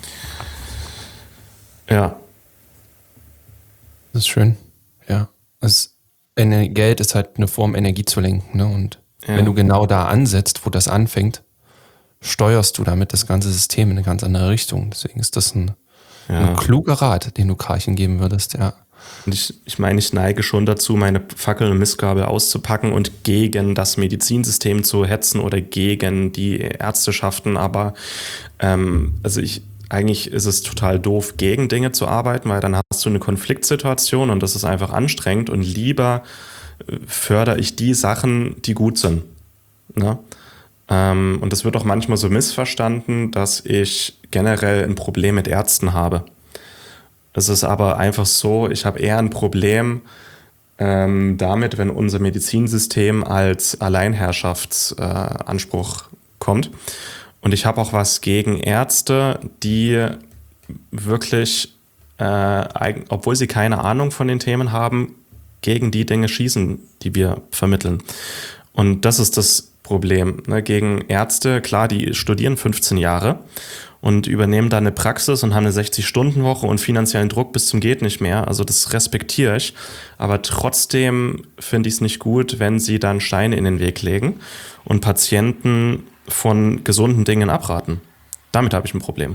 Speaker 2: Ja.
Speaker 1: Das ist schön. Ja. Also Geld ist halt eine Form, Energie zu lenken. Ne? Und ja. Wenn du genau da ansetzt, wo das anfängt, steuerst du damit das ganze System in eine ganz andere Richtung. Deswegen ist das ein, ja. ein kluger Rat, den du Karlchen geben würdest. Ja.
Speaker 2: Und ich, ich meine, ich neige schon dazu, meine Fackel und Mistgabel auszupacken und gegen das Medizinsystem zu hetzen oder gegen die Ärzteschaften. Aber ähm, also ich Eigentlich ist es total doof, gegen Dinge zu arbeiten, weil dann hast du eine Konfliktsituation und das ist einfach anstrengend und lieber fördere ich die Sachen, die gut sind. Ne? Ähm, und das wird auch manchmal so missverstanden, dass ich generell ein Problem mit Ärzten habe. Es ist aber einfach so, ich habe eher ein Problem ähm, damit, wenn unser Medizinsystem als Alleinherrschaftsanspruch äh, kommt. Und ich habe auch was gegen Ärzte, die wirklich, äh, obwohl sie keine Ahnung von den Themen haben, gegen die Dinge schießen, die wir vermitteln. Und das ist das Problem. Ne? Gegen Ärzte, klar, die studieren fünfzehn Jahre und übernehmen da eine Praxis und haben eine sechzig-Stunden-Woche und finanziellen Druck bis zum geht nicht mehr. Also das respektiere ich. Aber trotzdem finde ich es nicht gut, wenn sie dann Steine in den Weg legen und Patienten von gesunden Dingen abraten. Damit habe ich ein Problem.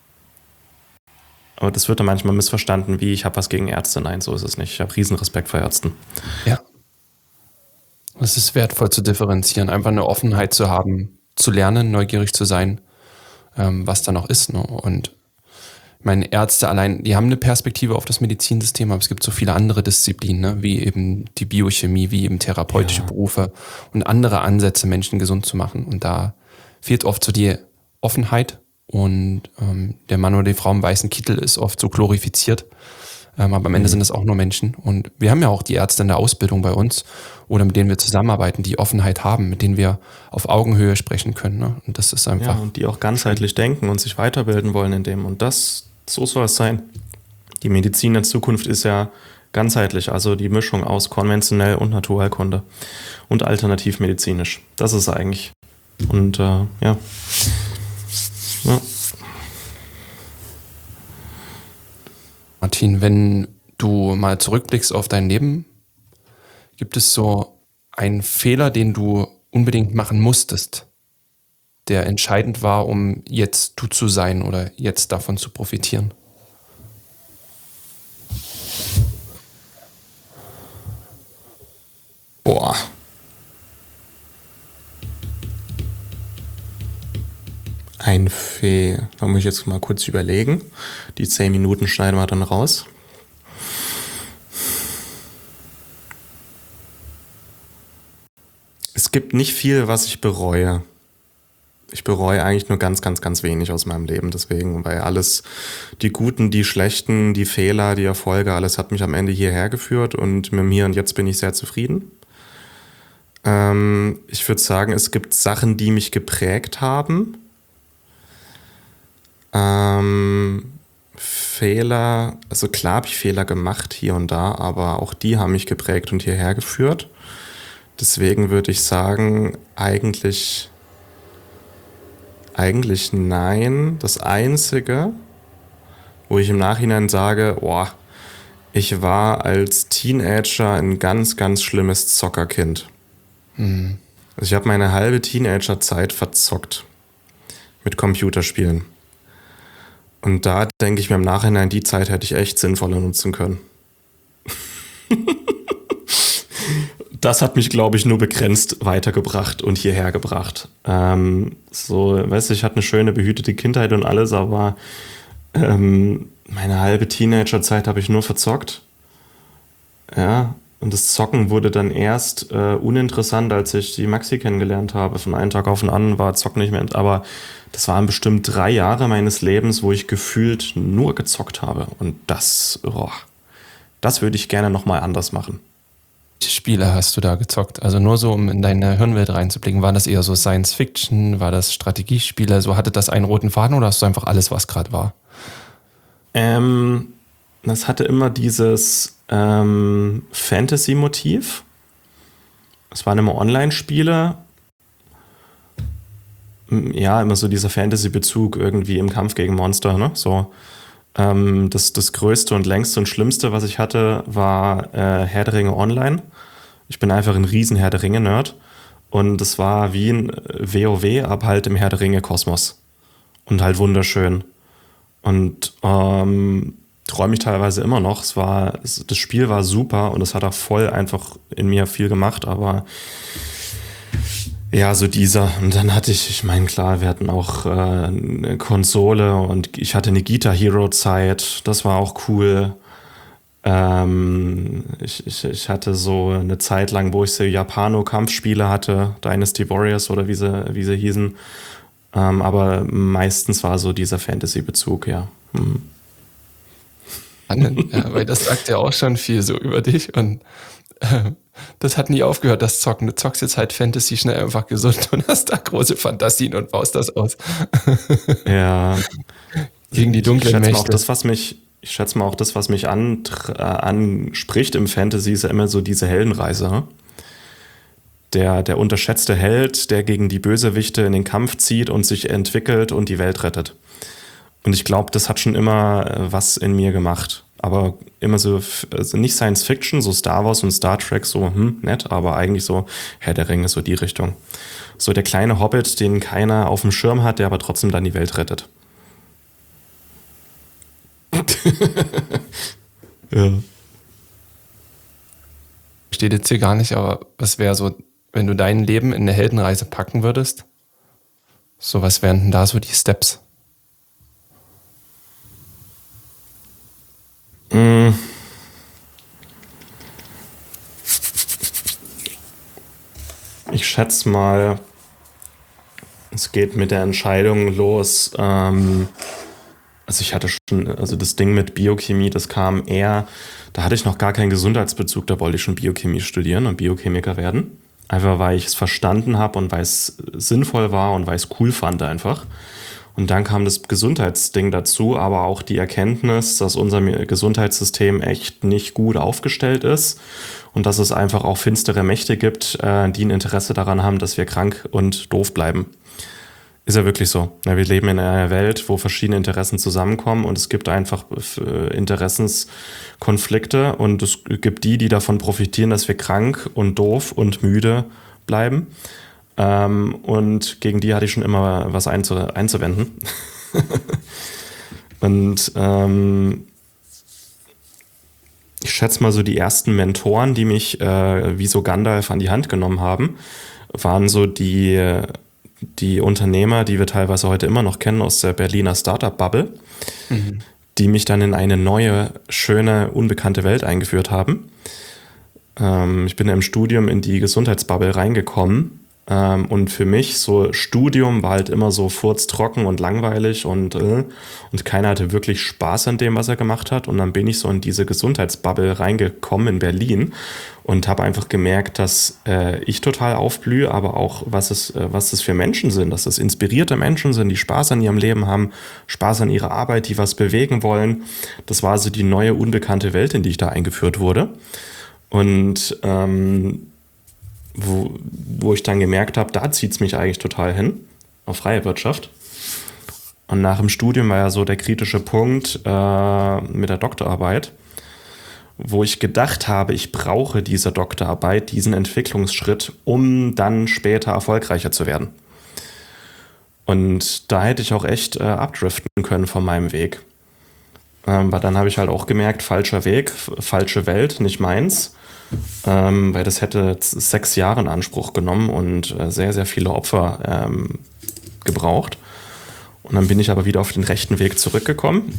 Speaker 2: Aber das wird dann manchmal missverstanden, wie ich habe was gegen Ärzte. Nein, so ist es nicht. Ich habe riesen Respekt vor Ärzten.
Speaker 1: Ja. Es ist wertvoll zu differenzieren, einfach eine Offenheit zu haben, zu lernen, neugierig zu sein, ähm, was da noch ist. Ne? Und meine Ärzte allein, die haben eine Perspektive auf das Medizinsystem, aber es gibt so viele andere Disziplinen, ne? Wie eben die Biochemie, wie eben therapeutische ja. Berufe und andere Ansätze, Menschen gesund zu machen. Und da fehlt oft so die Offenheit. Und ähm, der Mann oder die Frau im weißen Kittel ist oft so glorifiziert. Ähm, aber am Ende mhm. sind es auch nur Menschen. Und wir haben ja auch die Ärzte in der Ausbildung bei uns oder mit denen wir zusammenarbeiten, die Offenheit haben, mit denen wir auf Augenhöhe sprechen können. Ne? Und das ist einfach.
Speaker 2: Ja, und die auch ganzheitlich denken und sich weiterbilden wollen in dem. Und das, so soll es sein. Die Medizin der Zukunft ist ja ganzheitlich, also die Mischung aus konventionell und Naturheilkunde und alternativmedizinisch. Das ist eigentlich. Und äh, ja. Ja.
Speaker 1: Martin, wenn du mal zurückblickst auf dein Leben, gibt es so einen Fehler, den du unbedingt machen musstest, der entscheidend war, um jetzt du zu sein oder jetzt davon zu profitieren?
Speaker 2: Boah. Ein Fee. Da muss ich jetzt mal kurz überlegen. Die zehn Minuten schneiden wir dann raus. Es gibt nicht viel, was ich bereue. Ich bereue eigentlich nur ganz, ganz, ganz wenig aus meinem Leben. Deswegen, weil alles, die Guten, die Schlechten, die Fehler, die Erfolge, alles hat mich am Ende hierher geführt und mit mir und jetzt bin ich sehr zufrieden. Ähm, ich würde sagen, es gibt Sachen, die mich geprägt haben. Ähm, Fehler, also klar habe ich Fehler gemacht hier und da, aber auch die haben mich geprägt und hierher geführt. Deswegen würde ich sagen, eigentlich, eigentlich nein. Das Einzige, wo ich im Nachhinein sage, boah, ich war als Teenager ein ganz, ganz schlimmes Zockerkind. Mhm. Also ich habe meine halbe Teenagerzeit verzockt mit Computerspielen. Und da denke ich mir im Nachhinein, die Zeit hätte ich echt sinnvoller nutzen können. Das hat mich, glaube ich, nur begrenzt weitergebracht und hierher gebracht. Ähm, so, weißt du, ich hatte eine schöne, behütete Kindheit und alles, aber ähm, meine halbe Teenagerzeit habe ich nur verzockt. Ja, und das Zocken wurde dann erst äh, uninteressant, als ich die Maxi kennengelernt habe. Von einem Tag auf den anderen war Zocken nicht mehr, aber das waren bestimmt drei Jahre meines Lebens, wo ich gefühlt nur gezockt habe. Und das, oh, das würde ich gerne nochmal anders machen.
Speaker 1: Welche Spiele hast du da gezockt? Also nur so, um in deine Hirnwelt reinzublicken. War das eher so Science Fiction? War das Strategiespiele? So, hatte das einen roten Faden oder hast du einfach alles, was gerade war?
Speaker 2: Ähm, das hatte immer dieses ähm, Fantasy-Motiv. Es waren immer Online-Spiele. Ja, immer so dieser Fantasy-Bezug irgendwie im Kampf gegen Monster, ne? So. Ähm, das, das Größte und Längste und Schlimmste, was ich hatte, war äh, Herr der Ringe Online. Ich bin einfach ein riesen Herr der Ringe-Nerd. Und es war wie ein WoW, aber halt im Herr der Ringe-Kosmos. Und halt wunderschön. Und ähm, träume ich teilweise immer noch. Es war, es, das Spiel war super und es hat auch voll einfach in mir viel gemacht, aber ja, so dieser. Und dann hatte ich, ich meine, klar, wir hatten auch äh, eine Konsole und ich hatte eine Guitar Hero Zeit. Das war auch cool. Ähm, ich, ich, ich hatte so eine Zeit lang, wo ich so Japano-Kampfspiele hatte, Dynasty Warriors oder wie sie, wie sie hießen. Ähm, aber meistens war so dieser Fantasy-Bezug, ja. Hm.
Speaker 1: Spannend, ja, weil das sagt ja auch schon viel so über dich und äh, das hat nie aufgehört, das Zocken. Du zockst jetzt halt Fantasy schnell einfach gesund und hast da große Fantasien und baust das aus.
Speaker 2: Ja.
Speaker 1: Gegen die dunklen
Speaker 2: ich schätze
Speaker 1: Mächte.
Speaker 2: Mal auch das, was mich, ich schätze mal auch das, was mich antr- äh, anspricht im Fantasy, ist ja immer so diese Heldenreise. Hm? Der, der unterschätzte Held, der gegen die Bösewichte in den Kampf zieht und sich entwickelt und die Welt rettet. Und ich glaube, das hat schon immer äh, was in mir gemacht. Aber immer so, also nicht Science Fiction, so Star Wars und Star Trek, so hm, nett, aber eigentlich so Herr der Ringe, so die Richtung. So der kleine Hobbit, den keiner auf dem Schirm hat, der aber trotzdem dann die Welt rettet. Ja.
Speaker 1: Steht jetzt hier gar nicht, aber was wäre so, wenn du dein Leben in eine Heldenreise packen würdest? So, was wären denn da so die Steps?
Speaker 2: Ich schätze mal, es geht mit der Entscheidung los. Ähm, also ich hatte schon, also das Ding mit Biochemie, das kam eher, da hatte ich noch gar keinen Gesundheitsbezug, da wollte ich schon Biochemie studieren und Biochemiker werden. Einfach weil ich es verstanden habe und weil es sinnvoll war und weil ich es cool fand einfach. Und dann kam das Gesundheitsding dazu, aber auch die Erkenntnis, dass unser Gesundheitssystem echt nicht gut aufgestellt ist und dass es einfach auch finstere Mächte gibt, äh, die ein Interesse daran haben, dass wir krank und doof bleiben. Ist ja wirklich so. Ja, wir leben in einer Welt, wo verschiedene Interessen zusammenkommen und es gibt einfach äh, Interessenskonflikte und es gibt die, die davon profitieren, dass wir krank und doof und müde bleiben. Ähm, und gegen die hatte ich schon immer was einzu- einzuwenden. und ähm, ich schätze mal so die ersten Mentoren, die mich äh, wie so Gandalf an die Hand genommen haben, waren so die, die Unternehmer, die wir teilweise heute immer noch kennen aus der Berliner Startup-Bubble, mhm. die mich dann in eine neue, schöne, unbekannte Welt eingeführt haben. Ähm, ich bin im Studium in die Gesundheitsbubble reingekommen. Ähm, und für mich so Studium war halt immer so furztrocken und langweilig und, äh, und keiner hatte wirklich Spaß an dem, was er gemacht hat. Und dann bin ich so in diese Gesundheitsbubble reingekommen in Berlin und habe einfach gemerkt, dass äh, ich total aufblühe, aber auch, was es, äh, was das für Menschen sind, dass das inspirierte Menschen sind, die Spaß an ihrem Leben haben, Spaß an ihrer Arbeit, die was bewegen wollen. Das war so die neue, unbekannte Welt, in die ich da eingeführt wurde. Und ähm, Wo, wo ich dann gemerkt habe, da zieht es mich eigentlich total hin, auf freie Wirtschaft. Und nach dem Studium war ja so der kritische Punkt äh, mit der Doktorarbeit, wo ich gedacht habe, ich brauche diese Doktorarbeit, diesen Entwicklungsschritt, um dann später erfolgreicher zu werden. Und da hätte ich auch echt äh, abdriften können von meinem Weg. Ähm, weil dann habe ich halt auch gemerkt, falscher Weg, f- falsche Welt, nicht meins. Ähm, weil das hätte sechs Jahre in Anspruch genommen und äh, sehr, sehr viele Opfer ähm, gebraucht. Und dann bin ich aber wieder auf den rechten Weg zurückgekommen.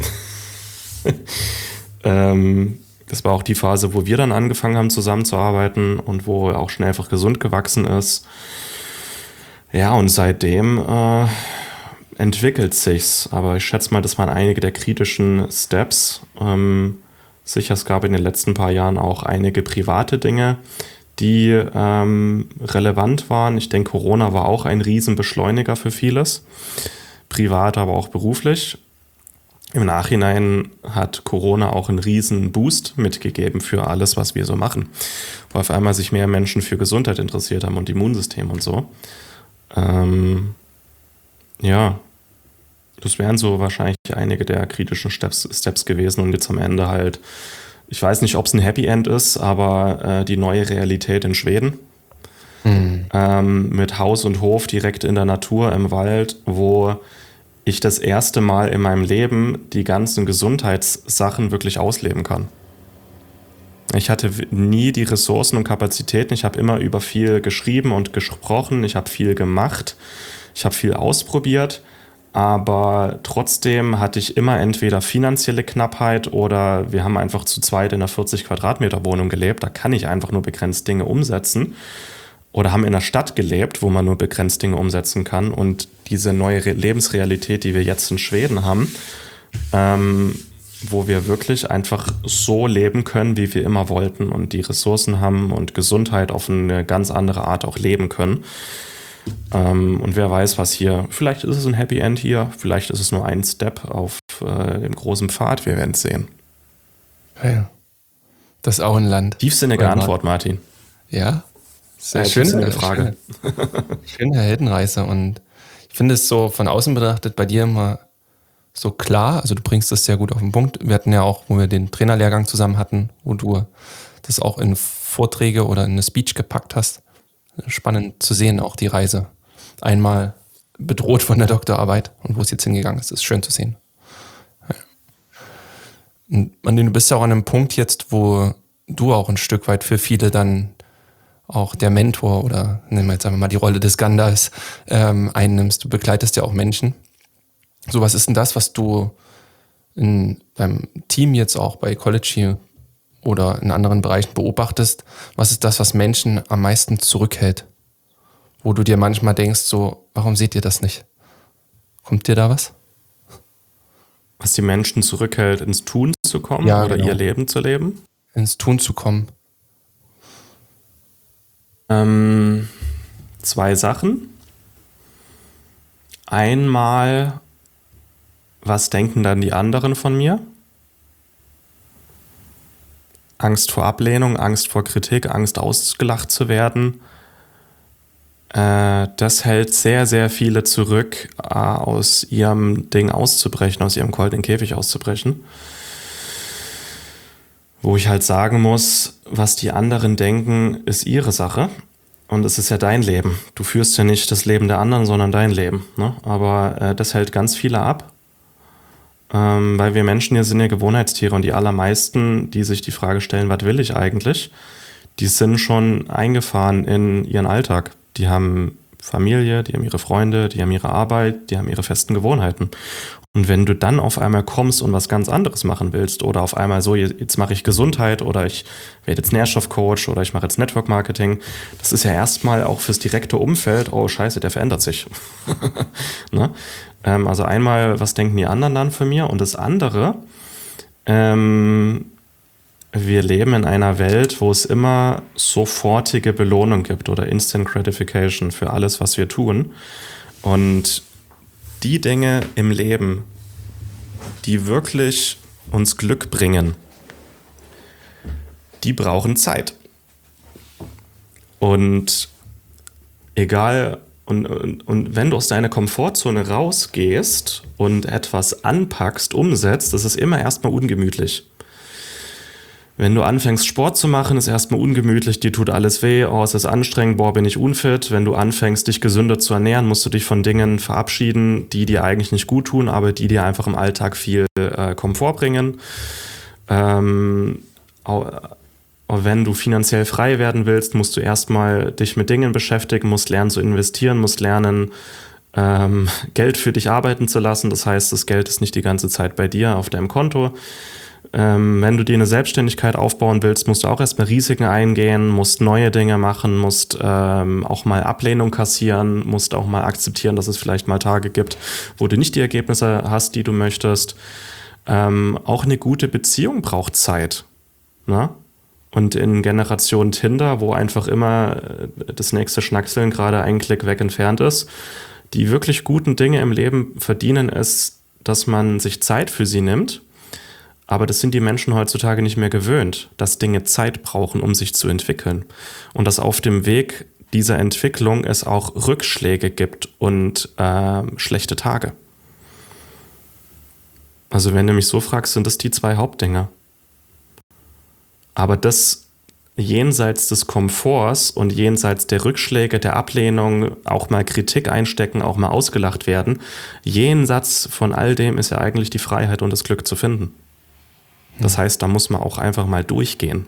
Speaker 2: ähm, das war auch die Phase, wo wir dann angefangen haben zusammenzuarbeiten und wo er auch schnell einfach gesund gewachsen ist. Ja, und seitdem äh, entwickelt sich's. Aber ich schätze mal, das waren einige der kritischen Steps. Ähm, Sicher, es gab in den letzten paar Jahren auch einige private Dinge, die ähm, relevant waren. Ich denke, Corona war auch ein Riesenbeschleuniger für vieles. Privat, aber auch beruflich. Im Nachhinein hat Corona auch einen riesen Boost mitgegeben für alles, was wir so machen. Wo auf einmal sich mehr Menschen für Gesundheit interessiert haben und Immunsystem und so. Ähm, ja, das wären so wahrscheinlich einige der kritischen Steps, Steps gewesen und jetzt am Ende halt, ich weiß nicht, ob es ein Happy End ist, aber äh, die neue Realität in Schweden mhm. ähm, mit Haus und Hof direkt in der Natur im Wald, wo ich das erste Mal in meinem Leben die ganzen Gesundheitssachen wirklich ausleben kann. Ich hatte nie die Ressourcen und Kapazitäten, ich habe immer über viel geschrieben und gesprochen, ich habe viel gemacht, ich habe viel ausprobiert. aber trotzdem hatte ich immer entweder finanzielle Knappheit oder wir haben einfach zu zweit in einer vierzig Quadratmeter Wohnung gelebt. Da kann ich einfach nur begrenzt Dinge umsetzen. Oder haben in einer Stadt gelebt, wo man nur begrenzt Dinge umsetzen kann. Und diese neue Re- Lebensrealität, die wir jetzt in Schweden haben, ähm, wo wir wirklich einfach so leben können, wie wir immer wollten und die Ressourcen haben und Gesundheit auf eine ganz andere Art auch leben können. Ähm, und wer weiß, was hier, vielleicht ist es ein Happy End hier, vielleicht ist es nur ein Step auf äh, dem großen Pfad, wir werden es sehen.
Speaker 1: Ja, das Auenland.
Speaker 2: Tiefsinnige Antwort, Martin.
Speaker 1: Ja, sehr
Speaker 2: Ja,
Speaker 1: schön.
Speaker 2: tiefsinnige Frage.
Speaker 1: Schöne Heldenreise. Und ich finde es so von außen betrachtet bei dir immer so klar. Also du bringst das sehr gut auf den Punkt. Wir hatten ja auch, wo wir den Trainerlehrgang zusammen hatten, wo du das auch in Vorträge oder in eine Speech gepackt hast. Spannend zu sehen, auch die Reise. Einmal bedroht von der Doktorarbeit und wo es jetzt hingegangen ist, ist schön zu sehen. Ja. Und du bist ja auch an einem Punkt jetzt, wo du auch ein Stück weit für viele dann auch der Mentor oder nehmen wir jetzt einfach mal die Rolle des Gandalfs ähm, einnimmst. Du begleitest ja auch Menschen. So, was ist denn das, was du in deinem Team jetzt auch bei Ecology oder in anderen Bereichen beobachtest? Was ist das, was Menschen am meisten zurückhält? Wo du dir manchmal denkst, so, warum seht ihr das nicht? Kommt dir da was?
Speaker 2: Was die Menschen zurückhält, ins Tun zu kommen
Speaker 1: Ja,
Speaker 2: oder
Speaker 1: genau.
Speaker 2: ihr Leben zu leben?
Speaker 1: Ins Tun zu kommen.
Speaker 2: Ähm, zwei Sachen. Einmal, was denken dann die anderen von mir? Angst vor Ablehnung, Angst vor Kritik, Angst ausgelacht zu werden. Äh, das hält sehr, sehr viele zurück, äh, aus ihrem Ding auszubrechen, aus ihrem goldenen Käfig auszubrechen. Wo ich halt sagen muss, was die anderen denken, ist ihre Sache. Und es ist ja dein Leben. Du führst ja nicht das Leben der anderen, sondern dein Leben. Ne? Aber äh, das hält ganz viele ab. Ähm, weil wir Menschen hier sind ja Gewohnheitstiere und die allermeisten, die sich die Frage stellen, was will ich eigentlich, die sind schon eingefahren in ihren Alltag. Die haben Familie, die haben ihre Freunde, die haben ihre Arbeit, die haben ihre festen Gewohnheiten. Und wenn du dann auf einmal kommst und was ganz anderes machen willst oder auf einmal so, jetzt mache ich Gesundheit oder ich werde jetzt Nährstoffcoach oder ich mache jetzt Network Marketing, das ist ja erstmal auch fürs direkte Umfeld, oh scheiße, der verändert sich. Ne? Ähm, also einmal, was denken die anderen dann von mir? Und das andere, ähm, wir leben in einer Welt, wo es immer sofortige Belohnung gibt oder Instant Gratification für alles, was wir tun. Und die Dinge im Leben, die wirklich uns Glück bringen, die brauchen Zeit. Und egal, und, und, und wenn du aus deiner Komfortzone rausgehst und etwas anpackst, umsetzt, das ist immer erstmal ungemütlich. Wenn du anfängst, Sport zu machen, ist erstmal ungemütlich, dir tut alles weh, oh, es ist anstrengend, boah, bin ich unfit. Wenn du anfängst, dich gesünder zu ernähren, musst du dich von Dingen verabschieden, die dir eigentlich nicht gut tun, aber die dir einfach im Alltag viel äh, Komfort bringen. Ähm, auch, auch wenn du finanziell frei werden willst, musst du erstmal dich mit Dingen beschäftigen, musst lernen zu investieren, musst lernen, ähm, Geld für dich arbeiten zu lassen. Das heißt, das Geld ist nicht die ganze Zeit bei dir auf deinem Konto. Ähm, wenn du dir eine Selbstständigkeit aufbauen willst, musst du auch erstmal Risiken eingehen, musst neue Dinge machen, musst ähm, auch mal Ablehnung kassieren, musst auch mal akzeptieren, dass es vielleicht mal Tage gibt, wo du nicht die Ergebnisse hast, die du möchtest. Ähm, auch eine gute Beziehung braucht Zeit. Ne? Und in Generation Tinder, wo einfach immer das nächste Schnackseln gerade einen Klick weg entfernt ist, die wirklich guten Dinge im Leben verdienen es, dass man sich Zeit für sie nimmt. Aber das sind die Menschen heutzutage nicht mehr gewöhnt, dass Dinge Zeit brauchen, um sich zu entwickeln. Und dass auf dem Weg dieser Entwicklung es auch Rückschläge gibt und äh, schlechte Tage. Also wenn du mich so fragst, sind das die zwei Hauptdinge. Aber das jenseits des Komforts und jenseits der Rückschläge, der Ablehnung, auch mal Kritik einstecken, auch mal ausgelacht werden, jenseits von all dem ist ja eigentlich die Freiheit und das Glück zu finden. Das heißt, da muss man auch einfach mal durchgehen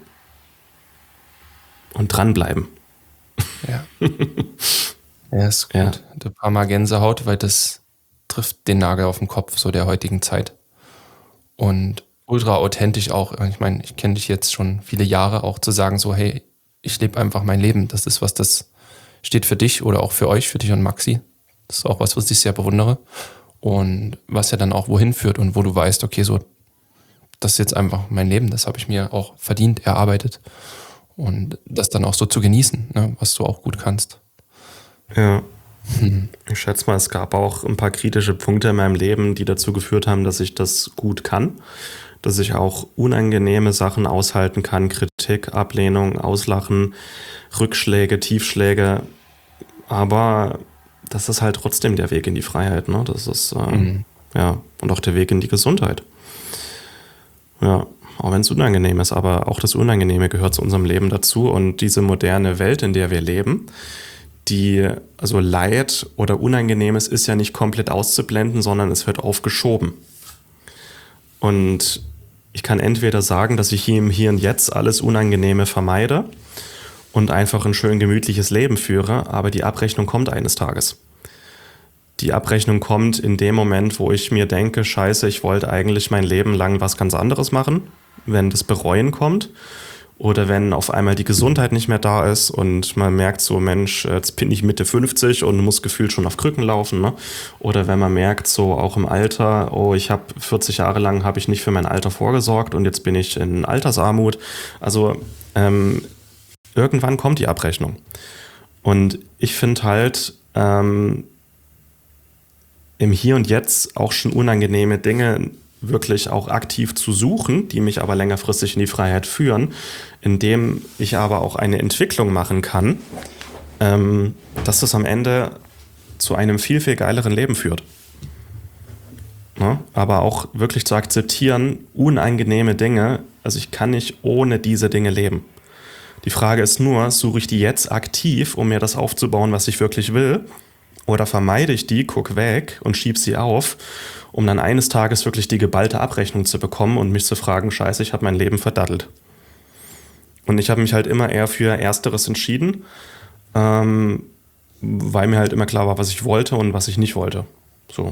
Speaker 2: und dranbleiben.
Speaker 1: Ja, ja ist gut.
Speaker 2: Ja.
Speaker 1: Ein paar Mal Gänsehaut, weil das trifft den Nagel auf den Kopf so der heutigen Zeit. Und ultra authentisch auch. Ich meine, ich kenne dich jetzt schon viele Jahre, auch zu sagen so, hey, ich lebe einfach mein Leben. Das ist was, das steht für dich oder auch für euch, für dich und Maxi. Das ist auch was, was ich sehr bewundere. Und was ja dann auch wohin führt und wo du weißt, okay, so, das ist jetzt einfach mein Leben. Das habe ich mir auch verdient, erarbeitet. Und das dann auch so zu genießen, ne, was du auch gut kannst.
Speaker 2: Ja. Hm. Ich schätze mal, es gab auch ein paar kritische Punkte in meinem Leben, die dazu geführt haben, dass ich das gut kann. Dass ich auch unangenehme Sachen aushalten kann. Kritik, Ablehnung, Auslachen, Rückschläge, Tiefschläge. Aber das ist halt trotzdem der Weg in die Freiheit, ne? Das ist, äh, mhm. ja, und auch der Weg in die Gesundheit. Ja, auch wenn es unangenehm ist, aber auch das Unangenehme gehört zu unserem Leben dazu. Und diese moderne Welt, in der wir leben, die, also Leid oder Unangenehmes ist ja nicht komplett auszublenden, sondern es wird aufgeschoben. Und ich kann entweder sagen, dass ich hier im Hier und Jetzt alles Unangenehme vermeide und einfach ein schön gemütliches Leben führe, aber die Abrechnung kommt eines Tages. Die Abrechnung kommt in dem Moment, wo ich mir denke, scheiße, ich wollte eigentlich mein Leben lang was ganz anderes machen, wenn das Bereuen kommt. Oder wenn auf einmal die Gesundheit nicht mehr da ist und man merkt so, Mensch, jetzt bin ich Mitte fünfzig und muss gefühlt schon auf Krücken laufen. Ne? Oder wenn man merkt so auch im Alter, oh, ich habe vierzig Jahre lang habe ich nicht für mein Alter vorgesorgt und jetzt bin ich in Altersarmut. Also ähm, irgendwann kommt die Abrechnung. Und ich finde halt ähm, im Hier und Jetzt auch schon unangenehme Dinge wirklich auch aktiv zu suchen, die mich aber längerfristig in die Freiheit führen, indem ich aber auch eine Entwicklung machen kann, ähm, dass das am Ende zu einem viel, viel geileren Leben führt. Ne? Aber auch wirklich zu akzeptieren, unangenehme Dinge, also ich kann nicht ohne diese Dinge leben. Die Frage ist nur, suche ich die jetzt aktiv, um mir das aufzubauen, was ich wirklich will, oder vermeide ich die, guck weg und schieb sie auf, um dann eines Tages wirklich die geballte Abrechnung zu bekommen und mich zu fragen, scheiße, ich habe mein Leben verdattelt. Und ich habe mich halt immer eher für Ersteres entschieden, ähm, weil mir halt immer klar war, was ich wollte und was ich nicht wollte. So.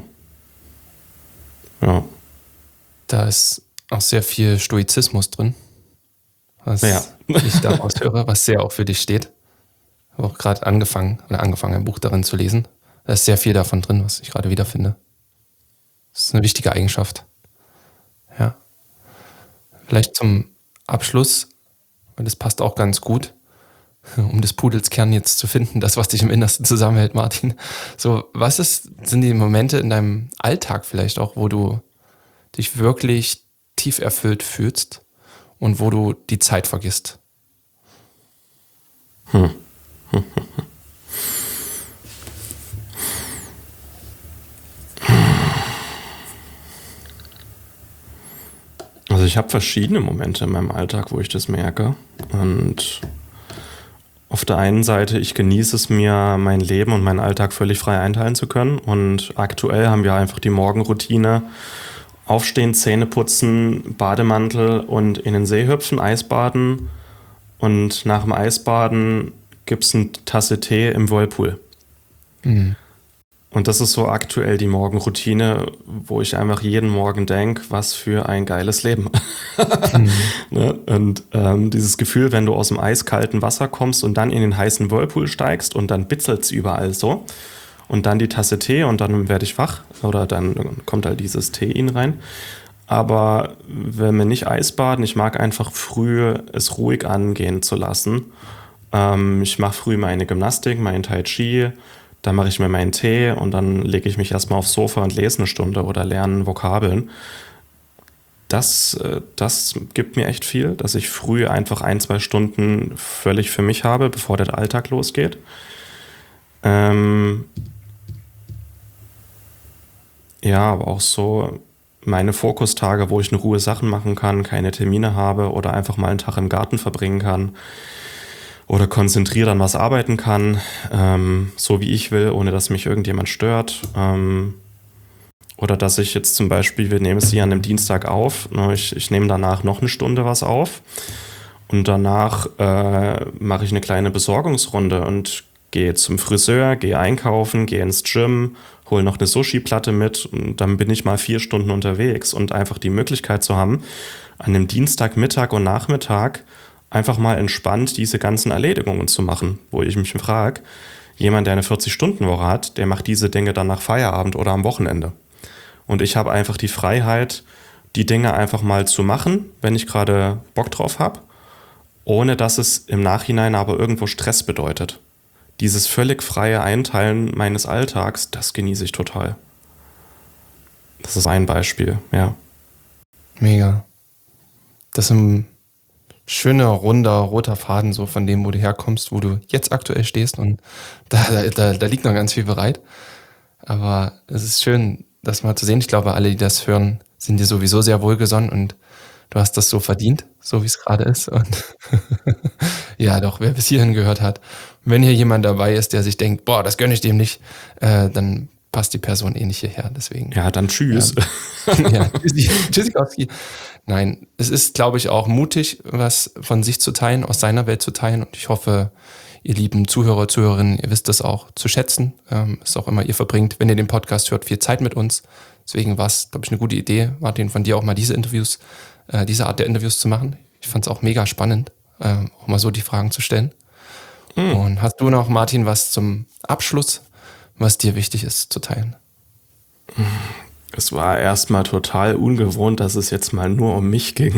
Speaker 2: Ja.
Speaker 1: Da ist auch sehr viel Stoizismus drin, was ja. ich daraus höre, was sehr auch für dich steht. Ich habe auch gerade angefangen, oder angefangen, ein Buch darin zu lesen. Da ist sehr viel davon drin, was ich gerade wiederfinde. Das ist eine wichtige Eigenschaft. Ja. Vielleicht zum Abschluss, weil das passt auch ganz gut, um des Pudels Kern jetzt zu finden, das, was dich im Innersten zusammenhält, Martin. So, was ist, sind die Momente in deinem Alltag vielleicht auch, wo du dich wirklich tief erfüllt fühlst und wo du die Zeit vergisst?
Speaker 2: Hm. Also ich habe verschiedene Momente in meinem Alltag, wo ich das merke. Und auf der einen Seite, ich genieße es mir, mein Leben und meinen Alltag völlig frei einteilen zu können. Und aktuell haben wir einfach die Morgenroutine. Aufstehen, Zähne putzen, Bademantel und in den See hüpfen, Eisbaden. Und nach dem Eisbaden gibt es eine Tasse Tee im Whirlpool. Mhm. Und das ist so aktuell die Morgenroutine, wo ich einfach jeden Morgen denke, was für ein geiles Leben. Mhm. Ne? Und ähm, dieses Gefühl, wenn du aus dem eiskalten Wasser kommst und dann in den heißen Whirlpool steigst und dann bitzelt es überall so. Und dann die Tasse Tee und dann werde ich wach oder dann kommt halt dieses Teein rein. Aber wenn wir nicht Eisbaden, ich mag einfach früh es ruhig angehen zu lassen. Ähm, ich mache früh meine Gymnastik, mein Tai Chi, dann mache ich mir meinen Tee und dann lege ich mich erstmal aufs Sofa und lese eine Stunde oder lerne Vokabeln. Das, das gibt mir echt viel, dass ich früh einfach ein, zwei Stunden völlig für mich habe, bevor der Alltag losgeht. Ähm ja, aber auch so meine Fokustage, wo ich in Ruhe Sachen machen kann, keine Termine habe oder einfach mal einen Tag im Garten verbringen kann. Oder konzentriert an was arbeiten kann, ähm, so wie ich will, ohne dass mich irgendjemand stört. Ähm, oder dass ich jetzt zum Beispiel, wir nehmen es hier an einem Dienstag auf, ne, ich, ich nehme danach noch eine Stunde was auf und danach äh, mache ich eine kleine Besorgungsrunde und gehe zum Friseur, gehe einkaufen, gehe ins Gym, hole noch eine Sushi-Platte mit und dann bin ich mal vier Stunden unterwegs und einfach die Möglichkeit zu haben, an einem Dienstag, Mittag und Nachmittag einfach mal entspannt diese ganzen Erledigungen zu machen, wo ich mich frage, jemand, der eine vierzig-Stunden-Woche hat, der macht diese Dinge dann nach Feierabend oder am Wochenende. Und ich habe einfach die Freiheit, die Dinge einfach mal zu machen, wenn ich gerade Bock drauf habe, ohne dass es im Nachhinein aber irgendwo Stress bedeutet. Dieses völlig freie Einteilen meines Alltags, das genieße ich total. Das ist ein Beispiel, ja.
Speaker 1: Mega. Das ist ein schöner, runder, roter Faden so von dem, wo du herkommst, wo du jetzt aktuell stehst und da, da, da liegt noch ganz viel bereit. Aber es ist schön, das mal zu sehen. Ich glaube, alle, die das hören, sind dir sowieso sehr wohlgesonnen und du hast das so verdient, so wie es gerade ist. Und ja, doch, wer bis hierhin gehört hat, wenn hier jemand dabei ist, der sich denkt, boah, das gönne ich dem nicht, äh, dann passt die Person eh nicht hierher. Deswegen.
Speaker 2: Ja, dann tschüss.
Speaker 1: Ja, ja tschüssi, tschüssikowski. Nein, es ist, glaube ich, auch mutig, was von sich zu teilen, aus seiner Welt zu teilen. Und ich hoffe, ihr lieben Zuhörer, Zuhörerinnen, ihr wisst das auch zu schätzen. Ähm, ist auch immer, ihr verbringt, wenn ihr den Podcast hört, viel Zeit mit uns. Deswegen war es, glaube ich, eine gute Idee, Martin, von dir auch mal diese Interviews, äh, diese Art der Interviews zu machen. Ich fand es auch mega spannend, äh, auch mal so die Fragen zu stellen. Mhm. Und hast du noch, Martin, was zum Abschluss, was dir wichtig ist zu teilen?
Speaker 2: Es war erstmal total ungewohnt, dass es jetzt mal nur um mich ging.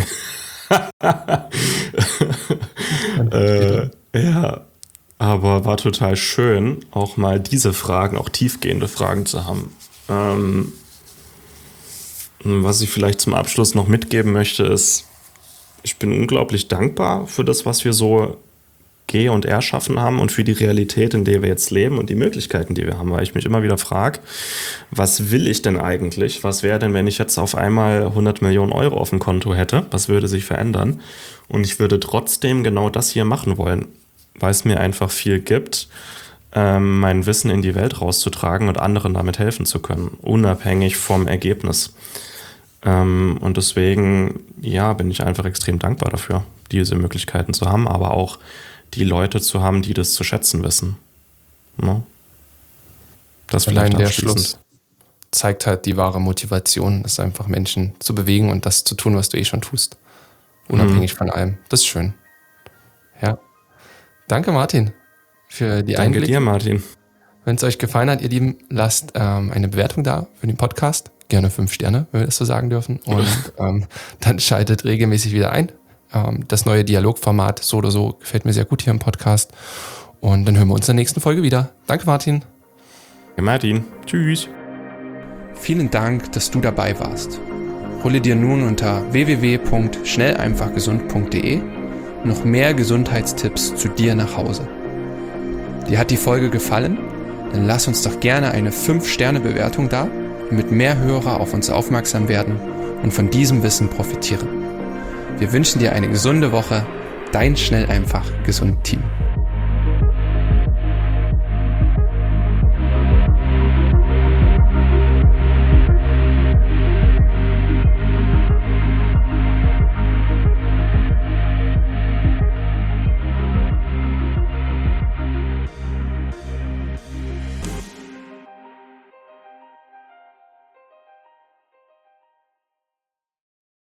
Speaker 2: äh, ja, aber war total schön, auch mal diese Fragen, auch tiefgehende Fragen zu haben. Ähm, was ich vielleicht zum Abschluss noch mitgeben möchte, ist, ich bin unglaublich dankbar für das, was wir so geh- und erschaffen haben und für die Realität, in der wir jetzt leben und die Möglichkeiten, die wir haben, weil ich mich immer wieder frage, was will ich denn eigentlich? Was wäre denn, wenn ich jetzt auf einmal hundert Millionen Euro auf dem Konto hätte? Was würde sich verändern? Und ich würde trotzdem genau das hier machen wollen, weil es mir einfach viel gibt, ähm, mein Wissen in die Welt rauszutragen und anderen damit helfen zu können, unabhängig vom Ergebnis. Ähm, und deswegen, ja, bin ich einfach extrem dankbar dafür, diese Möglichkeiten zu haben, aber auch die Leute zu haben, die das zu schätzen wissen. No? Das
Speaker 1: Allein der Schluss zeigt halt die wahre Motivation, ist einfach Menschen zu bewegen und das zu tun, was du eh schon tust. Unabhängig mhm. von allem. Das ist schön. Ja. Danke, Martin, für die Einblicke.
Speaker 2: Danke dir, Martin.
Speaker 1: Wenn es euch gefallen hat, ihr Lieben, lasst ähm, eine Bewertung da für den Podcast. Gerne fünf Sterne, wenn wir das so sagen dürfen. Und ähm, dann schaltet regelmäßig wieder ein. Ähm, das neue Dialogformat so oder so gefällt mir sehr gut hier im Podcast. Und dann hören wir uns in der nächsten Folge wieder. Danke, Martin.
Speaker 2: Danke, Martin. Tschüss.
Speaker 1: Vielen Dank, dass du dabei warst. Hole dir nun unter w w w punkt schnell einfach gesund punkt d e noch mehr Gesundheitstipps zu dir nach Hause. Dir hat die Folge gefallen? Dann lass uns doch gerne eine fünf Sterne Bewertung da, damit mehr Hörer auf uns aufmerksam werden und von diesem Wissen profitieren. Wir wünschen dir eine gesunde Woche. Dein Schnell einfach gesund Team.